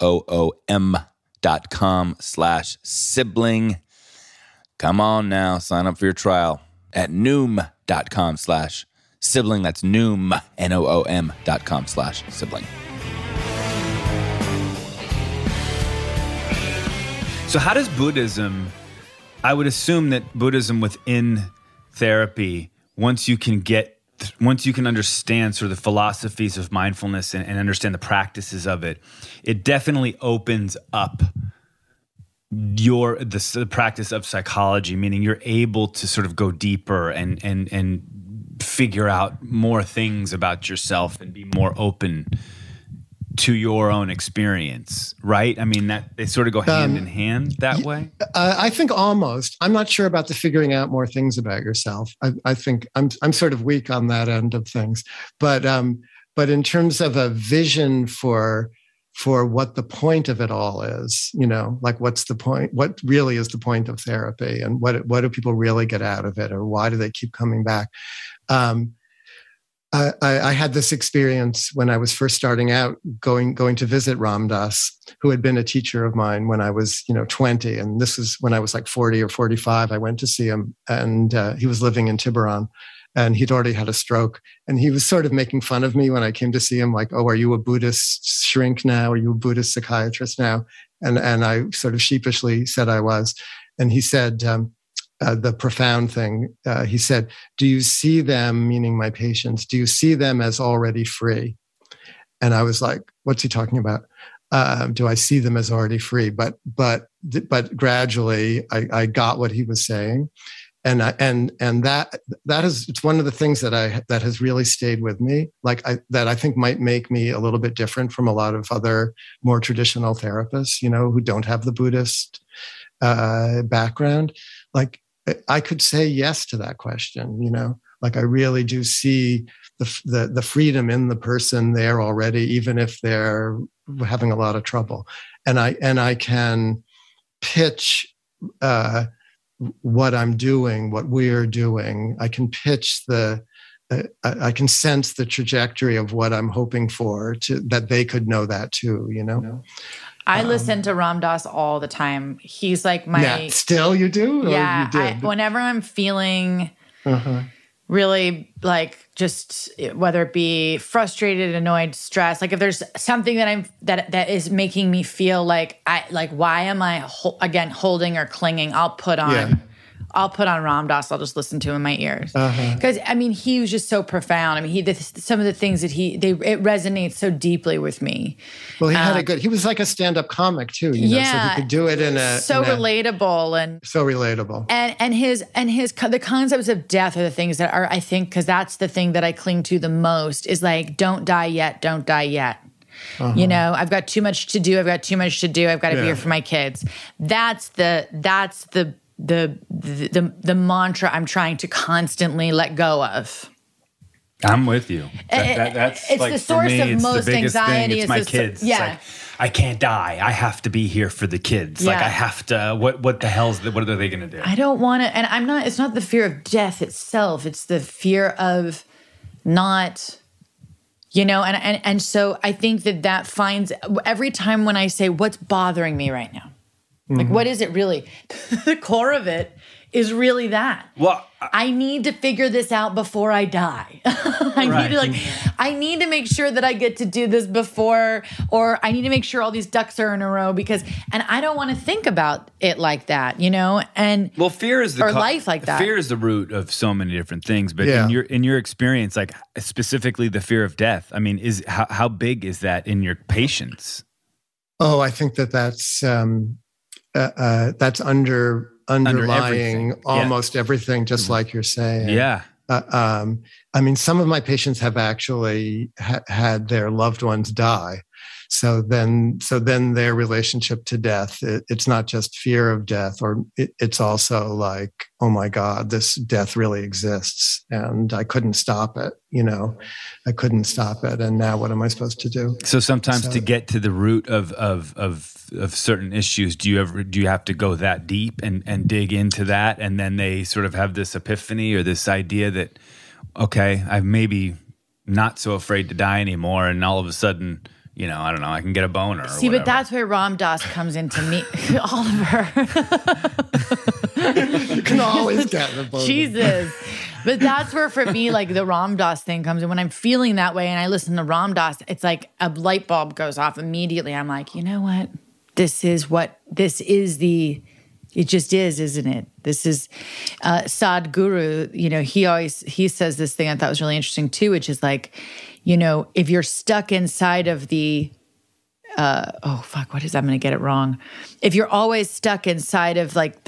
NOOM.com/sibling. Come on now, sign up for your trial at noom.com/sibling. That's Noom, NOOM.com/sibling. So how does Buddhism, I would assume that Buddhism within therapy, once you can understand sort of the philosophies of mindfulness and understand the practices of it, it definitely opens up the practice of psychology, meaning you're able to sort of go deeper and figure out more things about yourself and be more open to your own experience, right? I mean, that they sort of go hand in hand that way. I think almost. I'm not sure about the figuring out more things about yourself. I think I'm sort of weak on that end of things. But in terms of a vision for what the point of it all is, like what's the point? What really is the point of therapy, and what do people really get out of it, or why do they keep coming back? I had this experience when I was first starting out, going to visit Ram Dass, who had been a teacher of mine when I was 20, and this is when I was like 40 or 45. I went to see him, and he was living in Tiburon, and he'd already had a stroke, and he was sort of making fun of me when I came to see him, like, "Oh, are you a Buddhist shrink now? Are you a Buddhist psychiatrist now?" And I sort of sheepishly said I was, and he said, the profound thing, he said, "Do you see them," meaning my patients, "do you see them as already free?" And I was like, what's he talking about? Do I see them as already free? But gradually I got what he was saying. And that is, it's one of the things that has really stayed with me, that I think might make me a little bit different from a lot of other more traditional therapists, who don't have the Buddhist background. Like, I could say yes to that question, like I really do see the freedom in the person there already, even if they're having a lot of trouble. And I can pitch what I'm doing, what we're doing. I can pitch I can sense the trajectory of what I'm hoping for, that they could know that too, I listen to Ram Dass all the time. He's like my... Yeah, still you do? Yeah. You did? Whenever I'm feeling really like just whether it be frustrated, annoyed, stressed, like if there's something that is making me feel like why am I holding or clinging? I'll put on Ram Dass. I'll just listen to him in my ears. Because I mean, he was just so profound. I mean, some of the things that it resonates so deeply with me. Well, he was like a stand-up comic too, so he could do it relatable and so relatable. And the concepts of death are the things that are, I think, because that's the thing that I cling to the most, is like, don't die yet, don't die yet. I've got too much to do. I've got too much to do. I've got to be here for my kids. That's the mantra I'm trying to constantly let go of. I'm with you. That's it's like, the source for me, of it's most the biggest anxiety. Thing. It's my kids. Yeah. It's like, I can't die. I have to be here for the kids. Like, Yeah. I have to. What the hell's what are they going to do? I don't want to, and I'm not. It's not the fear of death itself. It's the fear of not. And so I think that finds every time when I say what's bothering me right now, like what is it really? The core of it is really that. Well, I need to figure this out before I die. I need to make sure that I get to do this before, or I need to make sure all these ducks are in a row and I don't want to think about it like that, And well, fear is life like that. Fear is the root of so many different things. But Yeah. in your experience, like specifically the fear of death, I mean, how big is that in your patients? Oh, I think that's underlying everything. almost everything, just like you're saying. Yeah. I mean, some of my patients have actually had their loved ones die. So then their relationship to death, it's not just fear of death, or it's also like, oh my God, this death really exists and I couldn't stop it. I couldn't stop it. And now what am I supposed to do? So sometimes to get to the root of certain issues, do you have to go that deep and dig into that? And then they sort of have this epiphany or this idea that, okay, I'm maybe not so afraid to die anymore. And all of a sudden, I don't know, I can get a boner. See, but that's where Ram Dass comes into me. Oliver. You can always get a boner. Jesus. But that's where, for me, like the Ram Dass thing comes in. When I'm feeling that way and I listen to Ram Dass, it's like a light bulb goes off immediately. I'm like, you know what? It just is, isn't it? This is Sadhguru, he says this thing I thought was really interesting too, which is like, if you're stuck inside of the, what is that? I'm going to get it wrong. If you're always stuck inside of like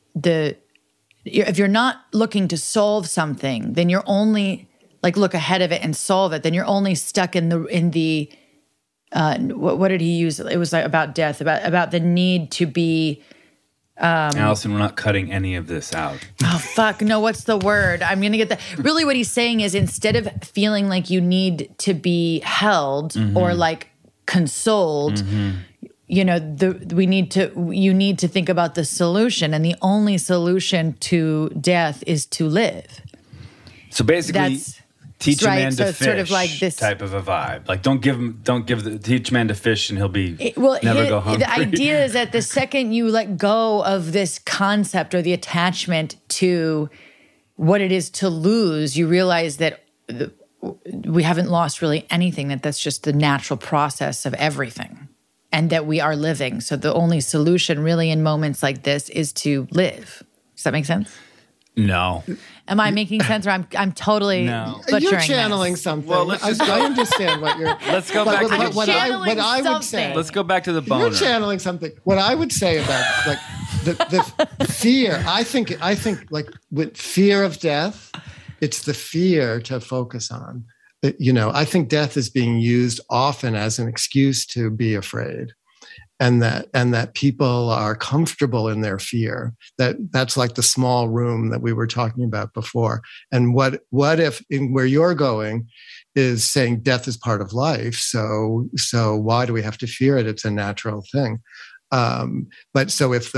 if you're not looking to solve something, then you're only like look ahead of it and solve it. Then you're only stuck in the what did he use? It was like about death, about the need to be. Allison, we're not cutting any of this out. Oh, fuck. No, what's the word? I'm going to get that. Really what he's saying is instead of feeling like you need to be held or like consoled, you need to think about the solution. And the only solution to death is to live. So basically, teach a man to it's fish, sort of like this type of a vibe. Like teach a man to fish and he'll be never go hungry. The idea is that the second you let go of this concept or the attachment to what it is to lose, you realize that we haven't lost really anything, that's just the natural process of everything and that we are living. So the only solution really in moments like this is to live. Does that make sense? No. Am I making sense, or I'm totally butchering You're channeling this? something. Well, I understand what you're. Let's go back to what I would say. Let's go back to the boner. You're channeling something. What I would say about like the fear. I think like with fear of death, it's the fear to focus on. I think death is being used often as an excuse to be afraid. And that people are comfortable in their fear. That's like the small room that we were talking about before. And what if where you're going is saying death is part of life? So why do we have to fear it? It's a natural thing. But so if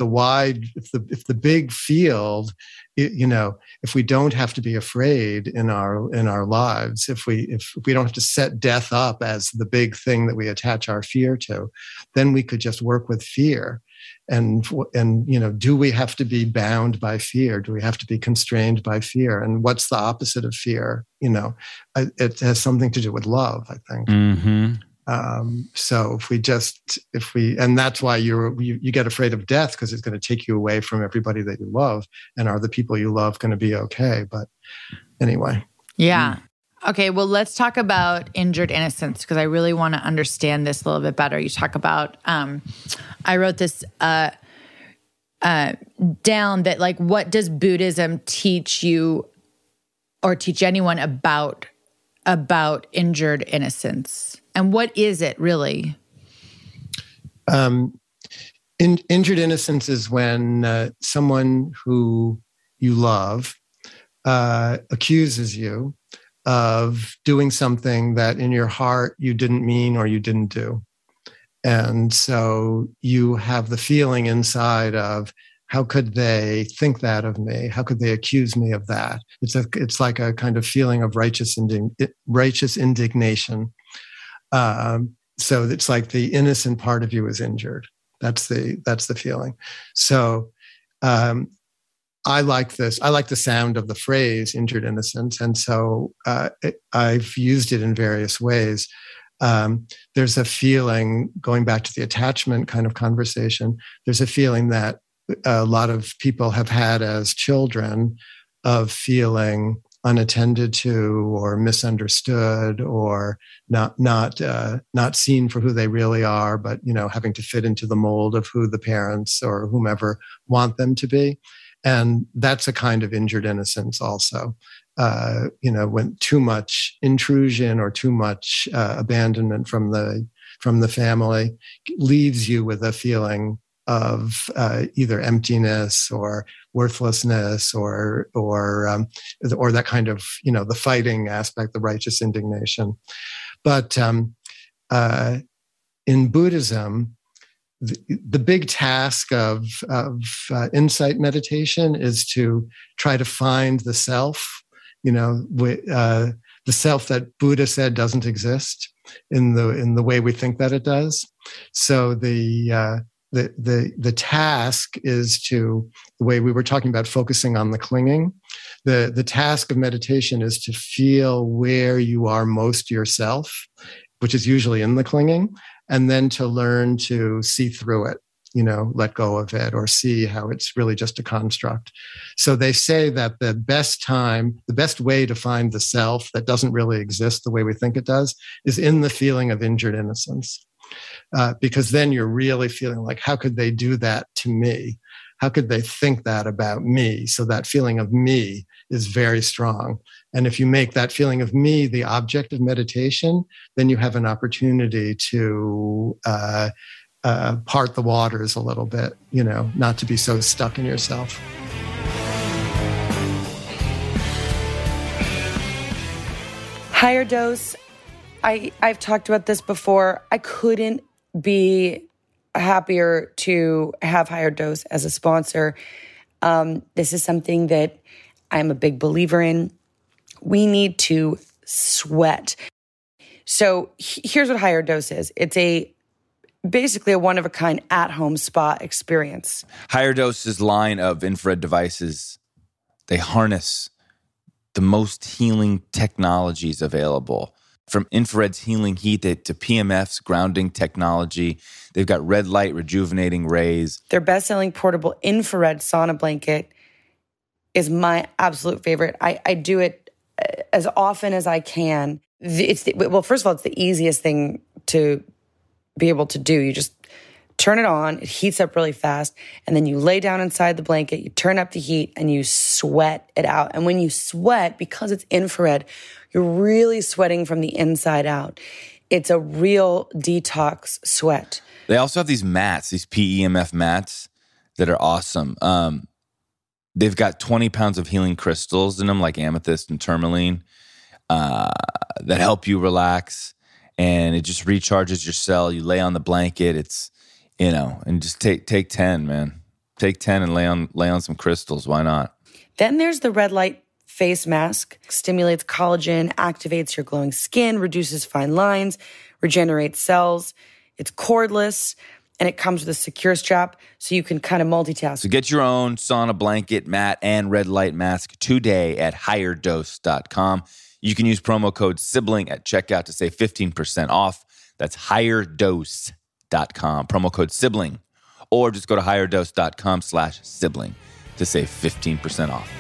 the big field, if we don't have to be afraid in our lives, if we don't have to set death up as the big thing that we attach our fear to, then we could just work with fear. And do we have to be bound by fear? Do we have to be constrained by fear? And what's the opposite of fear? It has something to do with love, I think. Mm-hmm. So and that's why you get afraid of death, because it's going to take you away from everybody that you love. And are the people you love going to be okay? But anyway. Yeah. Okay. Well, let's talk about injured innocence, because I really want to understand this a little bit better. You talk about, I wrote this, down that like, what does Buddhism teach you or teach anyone about injured innocence? And what is it really? Injured innocence is when someone who you love accuses you of doing something that in your heart you didn't mean or you didn't do. And so you have the feeling inside of, how could they think that of me? How could they accuse me of that? It's like a kind of feeling of righteous indignation. So it's like the innocent part of you is injured. That's the feeling. So I like this. I like the sound of the phrase "injured innocence," and so I've used it in various ways. There's a feeling, going back to the attachment kind of conversation, there's a feeling that a lot of people have had as children of feeling unattended to or misunderstood or not seen for who they really are, but having to fit into the mold of who the parents or whomever want them to be. And that's a kind of injured innocence also. When too much intrusion or too much abandonment from the family leaves you with a feeling of either emptiness or worthlessness or that kind of the fighting aspect, the righteous indignation. But in Buddhism, the big task of insight meditation is to try to find the self. The self that Buddha said doesn't exist in the way we think that it does. So the task is to, the way we were talking about focusing on the clinging, the task of meditation is to feel where you are most yourself, which is usually in the clinging, and then to learn to see through it, let go of it, or see how it's really just a construct. So they say that the best way to find the self that doesn't really exist the way we think it does is in the feeling of injured innocence. Because then you're really feeling like, how could they do that to me? How could they think that about me? So that feeling of me is very strong. And if you make that feeling of me the object of meditation, then you have an opportunity to part the waters a little bit, not to be so stuck in yourself. Higher Dose. I've talked about this before. I couldn't be happier to have Higher Dose as a sponsor. This is something that I'm a big believer in. We need to sweat. So here's what Higher Dose is. It's basically a one-of-a-kind at-home spa experience. Higher Dose's line of infrared devices, they harness the most healing technologies available. From infrared's healing heat to PMF's grounding technology. They've got red light rejuvenating rays. Their best-selling portable infrared sauna blanket is my absolute favorite. I do it as often as I can. First of all, it's the easiest thing to be able to do. You just turn it on, it heats up really fast, and then you lay down inside the blanket, you turn up the heat, and you sweat it out. And when you sweat, because it's infrared, you're really sweating from the inside out. It's a real detox sweat. They also have these mats, these PEMF mats that are awesome. They've got 20 pounds of healing crystals in them, like amethyst and tourmaline, that help you relax. And it just recharges your cell. You lay on the blanket. It's, and just take 10, man. Take 10 and lay on some crystals. Why not? Then there's the red light face mask. Stimulates collagen, activates your glowing skin, reduces fine lines, regenerates cells. It's cordless, and it comes with a secure strap so you can kind of multitask. So get your own sauna blanket, mat, and red light mask today at higherdose.com. You can use promo code Sibling at checkout to save 15% off. That's higherdose.com. Promo code Sibling. Or just go to higherdose.com/sibling to save 15% off.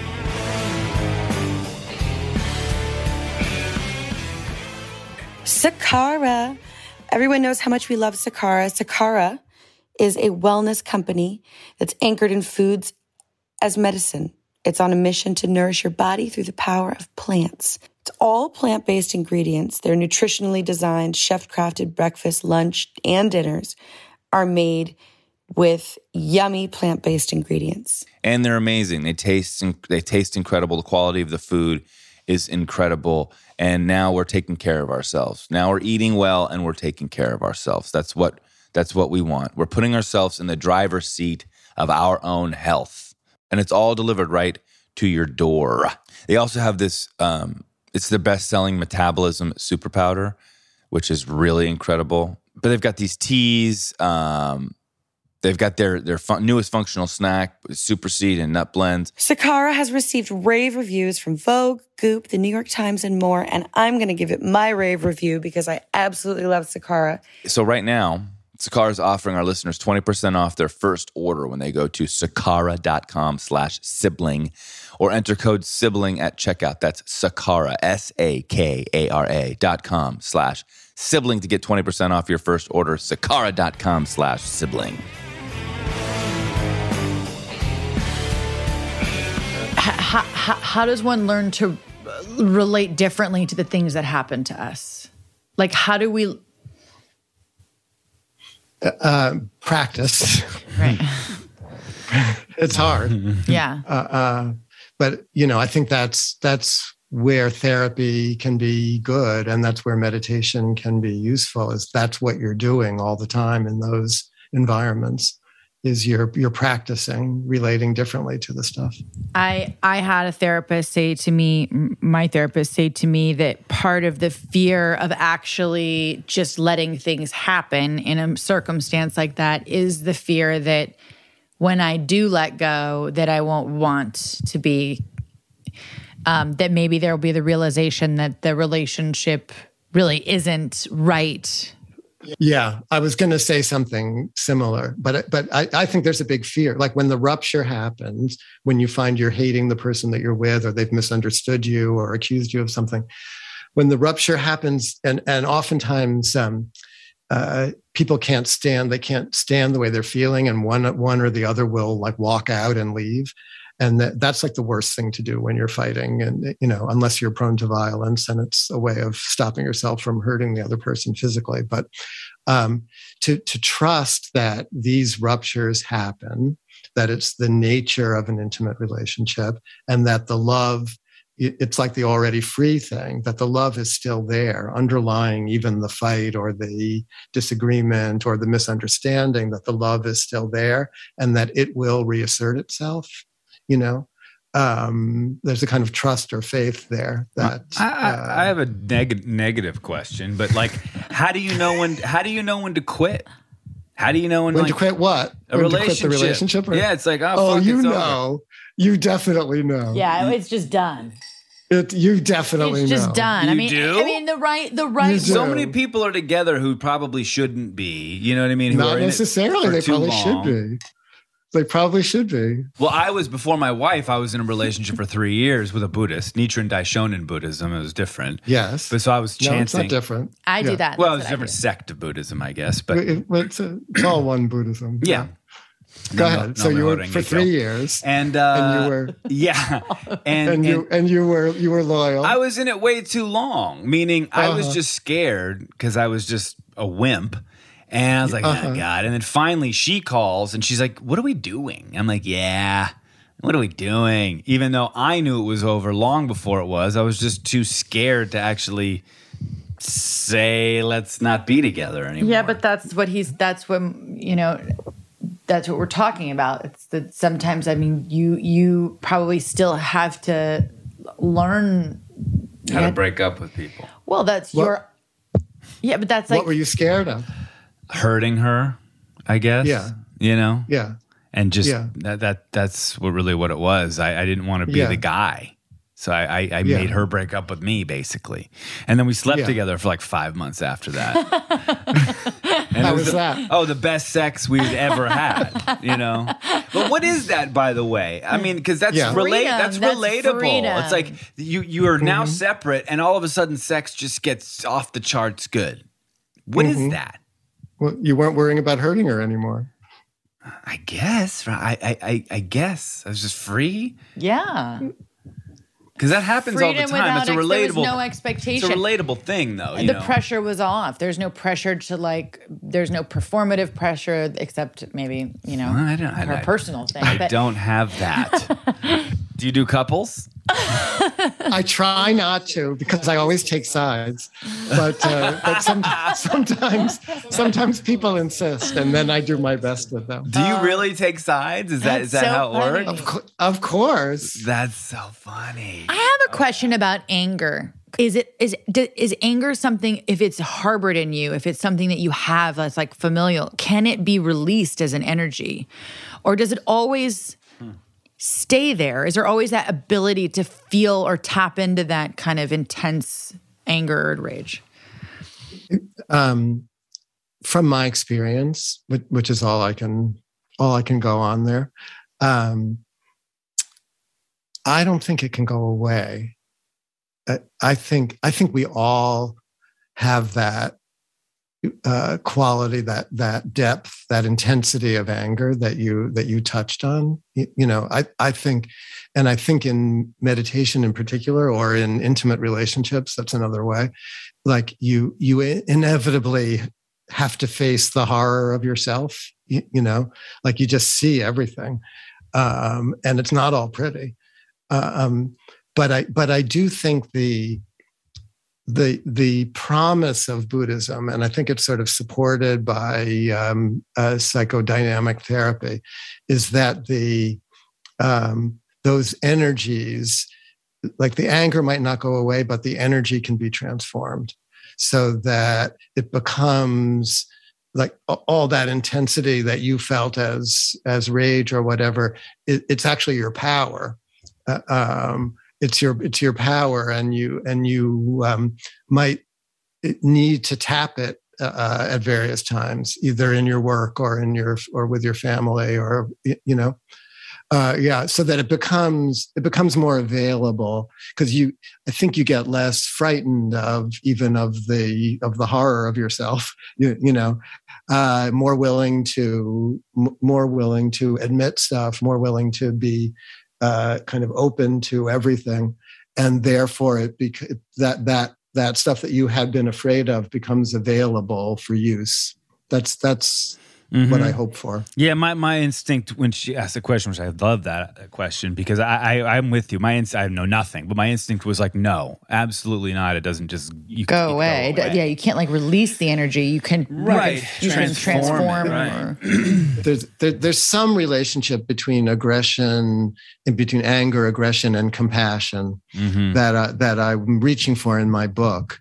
Sakara. Everyone knows how much we love Sakara. Sakara is a wellness company that's anchored in foods as medicine. It's on a mission to nourish your body through the power of plants. It's all plant-based ingredients. They're nutritionally designed, chef-crafted breakfast, lunch, and dinners are made with yummy plant-based ingredients. And they're amazing. They taste incredible. The quality of the food is incredible. And now we're taking care of ourselves. Now we're eating well and we're taking care of ourselves. That's what we want. We're putting ourselves in the driver's seat of our own health. And it's all delivered right to your door. They also have this, it's the best-selling Metabolism Super Powder, which is really incredible. But they've got these teas. They've got their newest functional snack, Super Seed and Nut Blends. Sakara has received rave reviews from Vogue, Goop, the New York Times, and more. And I'm going to give it my rave review because I absolutely love Sakara. So right now, Sakara is offering our listeners 20% off their first order when they go to sakara.com/sibling or enter code sibling at checkout. That's Sakara, SAKARA.com/sibling to get 20% off your first order. Sakara.com/sibling. How does one learn to relate differently to the things that happen to us? Like, how do we... Practice. Right. It's hard. Yeah. But, I think that's where therapy can be good. And that's where meditation can be useful, is that's what you're doing all the time in those environments, is you're practicing relating differently to the stuff. I had a therapist say to me, my therapist say to me, that part of the fear of actually just letting things happen in a circumstance like that is the fear that when I do let go, that I won't want to be, that maybe there will be the realization that the relationship really isn't right. Yeah, I was going to say something similar, but I think there's a big fear. Like when the rupture happens, when you find you're hating the person that you're with, or they've misunderstood you or accused you of something, when the rupture happens, and oftentimes people can't stand the way they're feeling, and one or the other will like walk out and leave. And that's like the worst thing to do when you're fighting, and unless you're prone to violence, and it's a way of stopping yourself from hurting the other person physically. But to trust that these ruptures happen, that it's the nature of an intimate relationship, and that the love, it's like the already free thing, that the love is still there, underlying even the fight or the disagreement or the misunderstanding, that the love is still there, and that it will reassert itself. There's a kind of trust or faith there. That I have a negative question, but like, how do you know when to quit? How do you know when to quit what? A relationship? To quit the relationship? Yeah, it's like, fuck, you it's know, over. You definitely know. Yeah, it's just done. You definitely know. It's just done. You do? I mean, the right. So many people are together who probably shouldn't be. You know what I mean? Who Not are in necessarily. it They for probably too should long. be. They probably should be. Well, before my wife, I was in a relationship for 3 years with a Buddhist, Nichiren Daishonin Buddhism. It was different. Yes. But so I was chanting. No, it's not different. I do that. Well, it's a different sect of Buddhism, I guess. But it's all one Buddhism. yeah. Go ahead. So you were for 3 years, and you were and you were loyal. I was in it way too long, meaning I was just scared because I was just a wimp. And I was like, oh, God. And then finally she calls and she's like, what are we doing? I'm like, yeah, what are we doing? Even though I knew it was over long before it was, I was just too scared to actually say, let's not be together anymore. Yeah, but that's what we're talking about. It's that sometimes, you probably still have to learn how to break up with people. Well, but that's like, what were you scared of? Hurting her, I guess. Yeah. Yeah. And just that's what it was. I didn't want to be the guy. So I made her break up with me, basically. And then we slept together for like 5 months after that. How was that? Oh, the best sex we'd ever had, But what is that, by the way? I mean, because that's that's relatable. Freedom. It's like you are now separate, and all of a sudden sex just gets off the charts good. What is that? Well, you weren't worrying about hurting her anymore. I guess. I guess I was just free. Yeah. Because that happens all the time. It's a relatable. There was no expectation. It's a relatable thing, though. The pressure was off. There's no pressure there's no performative pressure, except maybe her personal thing. I don't have that. Do you do couples? I try not to because I always take sides, but sometimes people insist, and then I do my best with them. Do you really take sides? Is that so how it funny. works? Of course. That's so funny. I have a question about anger. Is anger something, if it's harbored in you, if it's something that you have that's like familial, can it be released as an energy? Or does it always stay there? Is there always that ability to feel or tap into that kind of intense anger or rage? From my experience, which is all I can go on there, I don't think it can go away. I think we all have that quality, that depth, that intensity of anger that you touched on. I think in meditation in particular, or in intimate relationships, that's another way. Like you inevitably have to face the horror of yourself. Like you just see everything, and it's not all pretty. But I do think the promise of Buddhism, and I think it's sort of supported by psychodynamic therapy, is that those energies, like the anger might not go away, but the energy can be transformed so that it becomes like all that intensity that you felt as rage or whatever. It's actually your power. It's your power, and you might need to tap it at various times, either in your work or with your family, or so that it becomes more available, because I think you get less frightened of the horror of yourself. More willing to admit stuff, more willing to be kind of open to everything, and therefore that stuff that you had been afraid of becomes available for use. That's what I hope for. Yeah, my instinct when she asked the question, which I love that question, because I'm with you. I know nothing, but my instinct was like, no, absolutely not. It doesn't just go away. Yeah, you can't like release the energy. You can you can transform. Right. There's some relationship between aggression and between anger, aggression, and compassion that I'm reaching for in my book.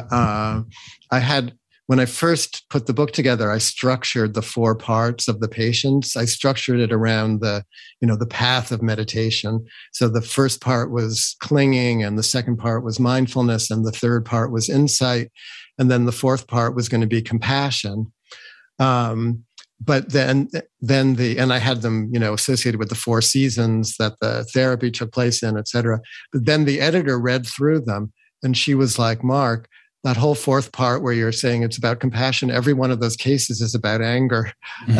When I first put the book together, I structured the 4 parts of the patience. I structured it around the path of meditation. So the first part was clinging, and the second part was mindfulness, and the third part was insight, and then the fourth part was going to be compassion. But then I had them, associated with the 4 seasons that the therapy took place in, et cetera. But then the editor read through them, and she was like, Mark, that whole fourth part where you're saying it's about compassion, every one of those cases is about anger.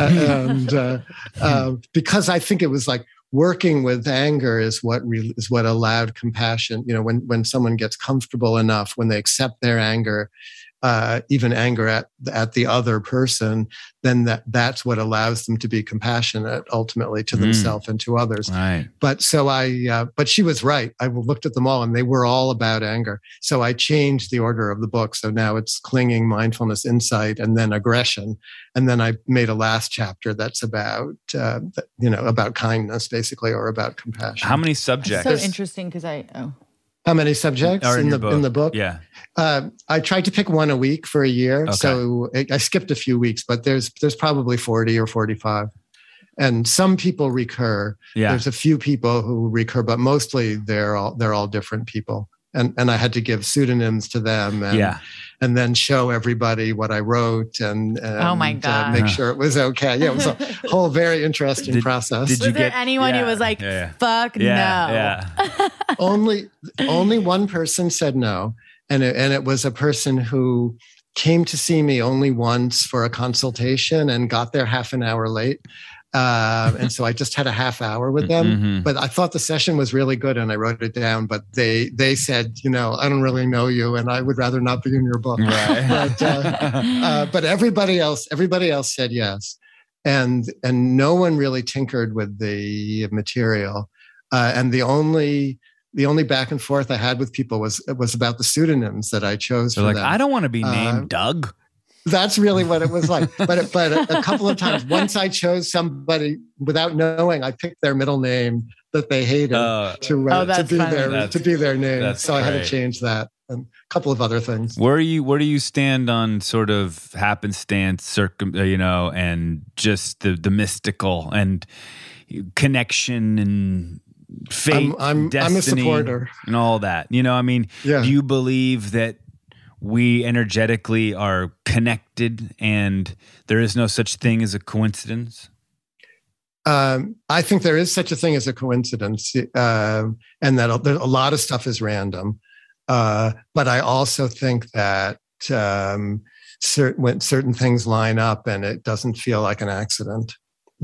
Because I think it was like working with anger is what allowed compassion. When someone gets comfortable enough, when they accept their anger, even anger at the other person, then that's what allows them to be compassionate ultimately to themselves and to others. Right. But she was right. I looked at them all, and they were all about anger. So I changed the order of the book. So now it's clinging, mindfulness, insight, and then aggression. And then I made a last chapter that's about about kindness, basically, or about compassion. How many subjects? It's so interesting because How many subjects in the book? Yeah. I tried to pick one a week for a year. Okay. So I skipped a few weeks, but there's probably 40 or 45. And some people recur. Yeah. There's a few people who recur, but mostly they're all different people. And I had to give pseudonyms to them and then show everybody what I wrote and oh my God. Make sure it was okay. Yeah, it was a whole very interesting process. Was there anyone who was like, fuck no? Yeah. Only one person said no. And it was a person who came to see me only once for a consultation and got there half an hour late. And so I just had a half hour with them, but I thought the session was really good and I wrote it down, but they said, I don't really know you and I would rather not be in your book. Right. But everybody else said yes. And no one really tinkered with the material. And the only back and forth I had with people was about the pseudonyms that I chose. They're for like, them. I don't want to be named Doug. That's really what it was like. But a couple of times, once I chose somebody without knowing, I picked their middle name that they hated to be their name. That's so I had to great. change that, and a couple of other things. Where do you stand on sort of happenstance, and just the mystical and connection and fate, I'm destiny, a supporter and all that. Do you believe that we energetically are connected and there is no such thing as a coincidence? I think there is such a thing as a coincidence, and that a lot of stuff is random. But I also think that when certain things line up and it doesn't feel like an accident,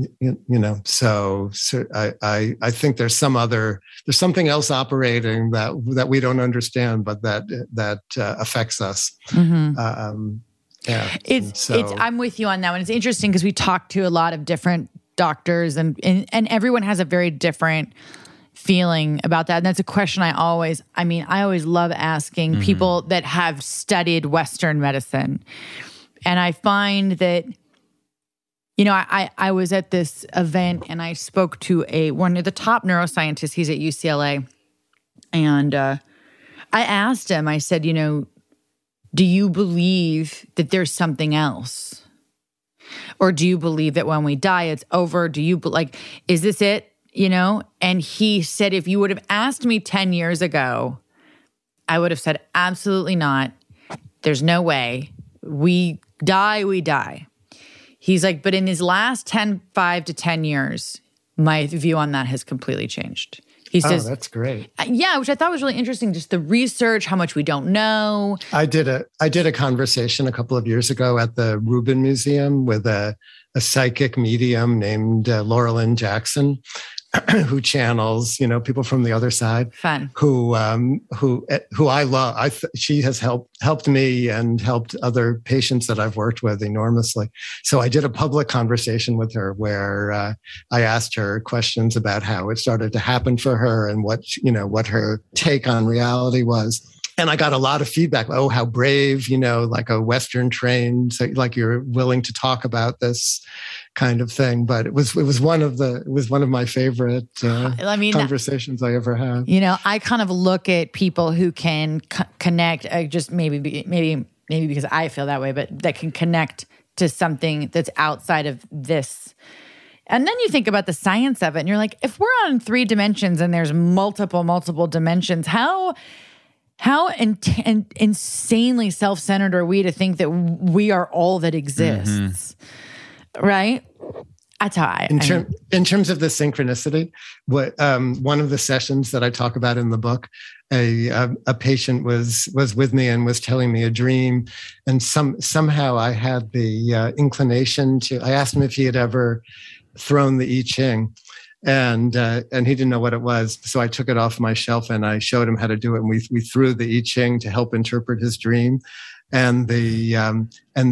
So I think there's something else operating that we don't understand, but that affects us. Mm-hmm. It's I'm with you on that one. It's interesting because we talk to a lot of different doctors and everyone has a very different feeling about that. And that's a question I always love asking people that have studied Western medicine. And I find that, I was at this event and I spoke to one of the top neuroscientists. He's at UCLA. And I asked him, I said, do you believe that there's something else? Or do you believe that when we die, it's over? Do you is this it? And he said, if you would have asked me 10 years ago, I would have said, absolutely not. There's no way. We die. He's like, but in his last 5 to 10 years, my view on that has completely changed. He says, that's great. Yeah, which I thought was really interesting. Just the research, how much we don't know. I did a conversation a couple of years ago at the Rubin Museum with a psychic medium named Laura Lynn Jackson, who channels, people from the other side. Fun. Who I love. She has helped me and helped other patients that I've worked with enormously. So I did a public conversation with her where I asked her questions about how it started to happen for her and what her take on reality was. And I got a lot of feedback. Oh, how brave, like a Western trained, so like you're willing to talk about this kind of thing. But it was one of my favorite conversations I ever had. I kind of look at people who can connect. Just maybe because I feel that way, but that can connect to something that's outside of this. And then you think about the science of it, and you're like, if we're on 3 dimensions and there's multiple dimensions, how insanely self-centered are we to think that we are all that exists, right? That's how in terms of the synchronicity, one of the sessions that I talk about in the book, a patient was with me and was telling me a dream, and somehow I had the inclination to. I asked him if he had ever thrown the I Ching. And he didn't know what it was. So I took it off my shelf and I showed him how to do it. And we threw the I Ching to help interpret his dream. And the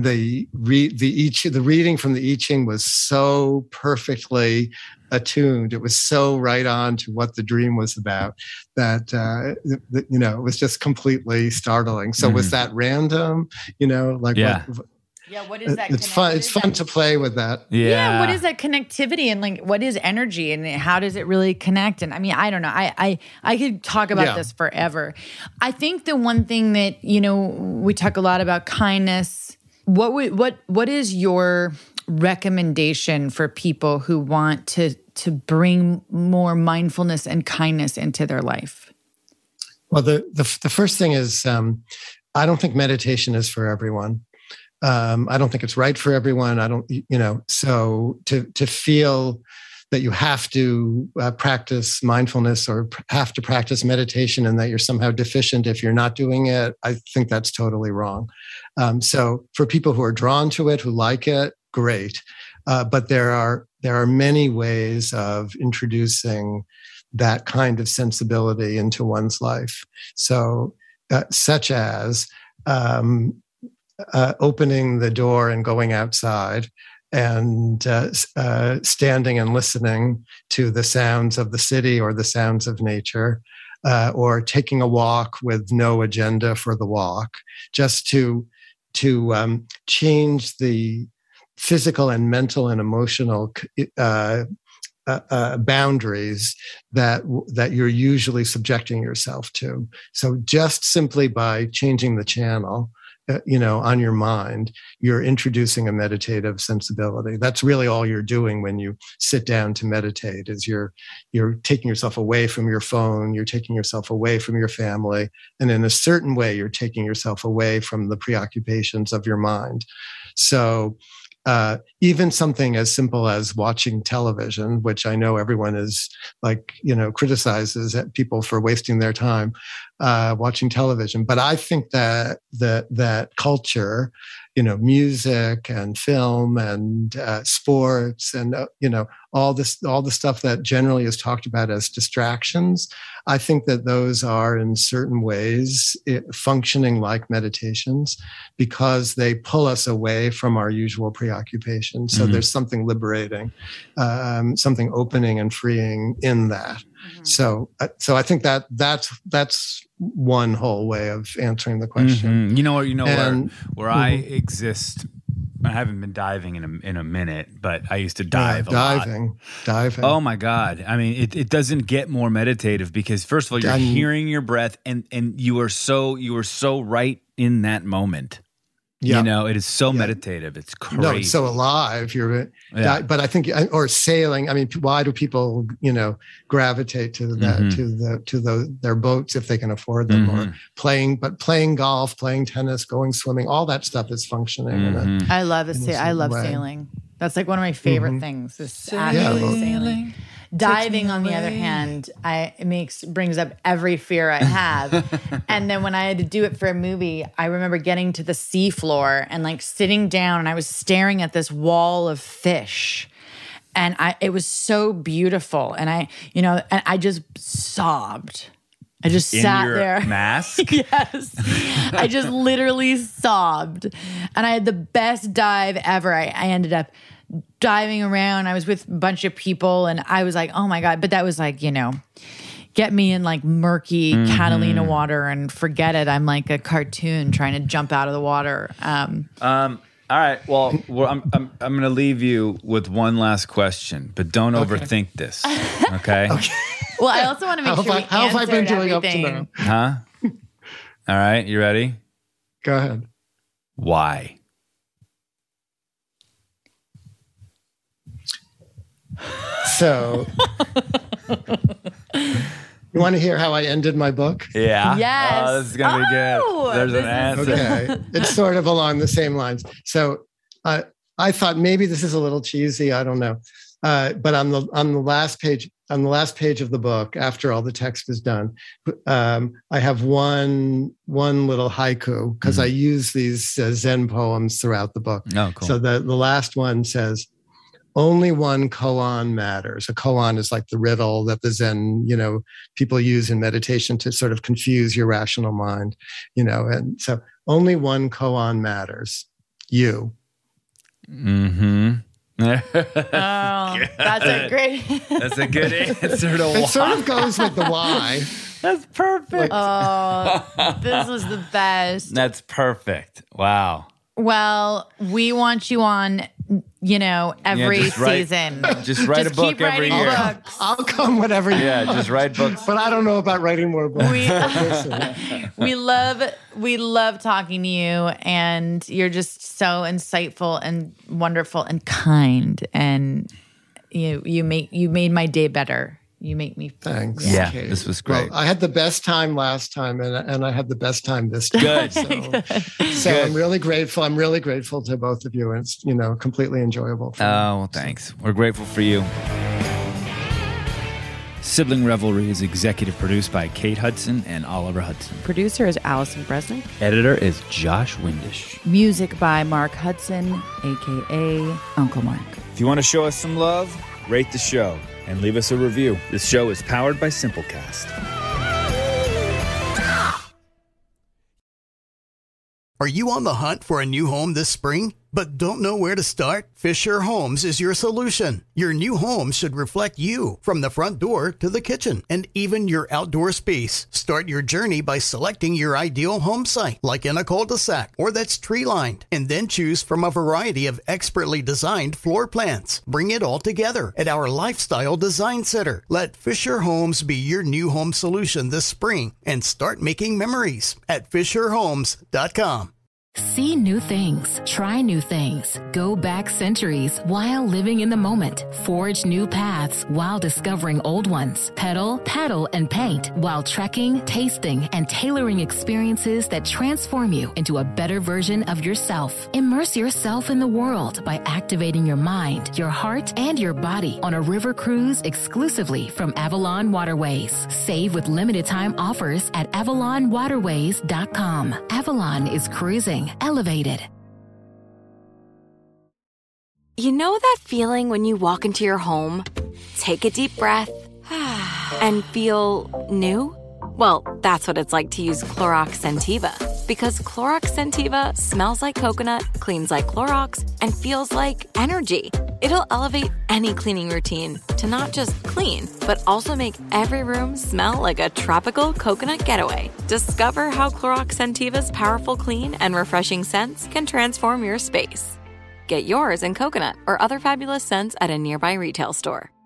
reading from the I Ching was so perfectly attuned. It was so right on to what the dream was about that, it was just completely startling. So was that random? Yeah. What is that? It's fun. It's fun to play with that. Yeah. What is that connectivity and what is energy and how does it really connect? And I don't know. I could talk about this forever. I think the one thing that, we talk a lot about kindness. What is your recommendation for people who want to bring more mindfulness and kindness into their life? Well, the first thing is, I don't think meditation is for everyone. I don't think it's right for everyone. So to feel that you have to practice mindfulness or have to practice meditation and that you're somehow deficient if you're not doing it, I think that's totally wrong. So for people who are drawn to it, who like it, great. But there are many ways of introducing that kind of sensibility into one's life. So such as opening the door and going outside and standing and listening to the sounds of the city or the sounds of nature, or taking a walk with no agenda for the walk, just to change the physical and mental and emotional boundaries that you're usually subjecting yourself to. So just simply by changing the channel, on your mind, you're introducing a meditative sensibility. That's really all you're doing when you sit down to meditate, is you're taking yourself away from your phone, you're taking yourself away from your family, and in a certain way, you're taking yourself away from the preoccupations of your mind. So even something as simple as watching television, which I know everyone is criticizes people for wasting their time watching television. But I think that culture, music and film and sports and all the stuff that generally is talked about as distractions, I think that those are in certain ways functioning like meditations, because they pull us away from our usual preoccupations. So there's something liberating, something opening and freeing in that. So I think that's one whole way of answering the question. Where I exist. I haven't been diving in a minute, but I used to dive a lot. Diving. Oh my God. I mean, it doesn't get more meditative, because first of all, you're hearing your breath and you are so right in that moment. Yeah. It is so meditative. It's crazy. No, it's so alive. But I think, or sailing. I mean, why do people, gravitate to that, to their boats if they can afford them, or playing golf, playing tennis, going swimming, all that stuff is functioning. I love sailing. That's like one of my favorite things. Is actually sailing. Diving, on the other hand, brings up every fear I have. And then when I had to do it for a movie, I remember getting to the seafloor and sitting down, and I was staring at this wall of fish. And it was so beautiful. And I just sobbed. I just sat there. Mask? Yes. I just literally sobbed. And I had the best dive ever. I ended up diving around. I was with a bunch of people, and I was like, oh my God. But that was get me in murky Catalina water and forget it. I'm like a cartoon trying to jump out of the water. All right. Well, I'm going to leave you with one last question, but don't overthink this. Okay? Well, I also want to make sure we answered how have I been doing everything. up to now? Huh? All right. You ready? Go ahead. Why? So, you want to hear how I ended my book? Yeah. Yes. Oh, this is going to be good. There's an answer. Okay. It's sort of along the same lines. So, I thought maybe this is a little cheesy. I don't know. But on the last page of the book, after all the text is done, I have one little haiku, because I use these Zen poems throughout the book. Oh, cool. So the last one says, "Only one koan matters." A koan is like the riddle that the Zen, people use in meditation to sort of confuse your rational mind, and so only one koan matters: you. That's a great. That's a good answer to why. It sort of goes with the why. That's perfect. This was the best. That's perfect. Wow. Well, we want you on, every season. Just write a book every year. I'll come whenever you want. Just write books. But I don't know about writing more books. We love talking to you, and you're just so insightful and wonderful and kind, and you made my day better. You make me. Thanks. Yeah, this was great. Well, I had the best time last time, and I had the best time this time. Good. So I'm really grateful. I'm really grateful to both of you. It's completely enjoyable. Well, thanks. We're grateful for you. Sibling Revelry is executive produced by Kate Hudson and Oliver Hudson. Producer is Allison Bresnick. Editor is Josh Windish. Music by Mark Hudson, a.k.a. Uncle Mark. If you want to show us some love, rate the show and leave us a review. This show is powered by Simplecast. Are you on the hunt for a new home this spring? but don't know where to start? Fisher Homes is your solution. Your new home should reflect you, from the front door to the kitchen and even your outdoor space. Start your journey by selecting your ideal home site, like in a cul-de-sac or that's tree-lined, and then choose from a variety of expertly designed floor plans. Bring it all together at our Lifestyle Design Center. Let Fisher Homes be your new home solution this spring and start making memories at FisherHomes.com. See new things, try new things, go back centuries while living in the moment, forge new paths while discovering old ones, pedal, paddle, and paint while trekking, tasting, and tailoring experiences that transform you into a better version of yourself. Immerse yourself in the world by activating your mind, your heart, and your body on a river cruise exclusively from Avalon Waterways. Save with limited time offers at AvalonWaterways.com. Avalon is cruising elevated. You know that feeling when you walk into your home, take a deep breath, and feel new? Well, that's what it's like to use Clorox Scentiva. Because Clorox Scentiva smells like coconut, cleans like Clorox, and feels like energy. It'll elevate any cleaning routine to not just clean, but also make every room smell like a tropical coconut getaway. Discover how Clorox Scentiva's powerful clean and refreshing scents can transform your space. Get yours in coconut or other fabulous scents at a nearby retail store.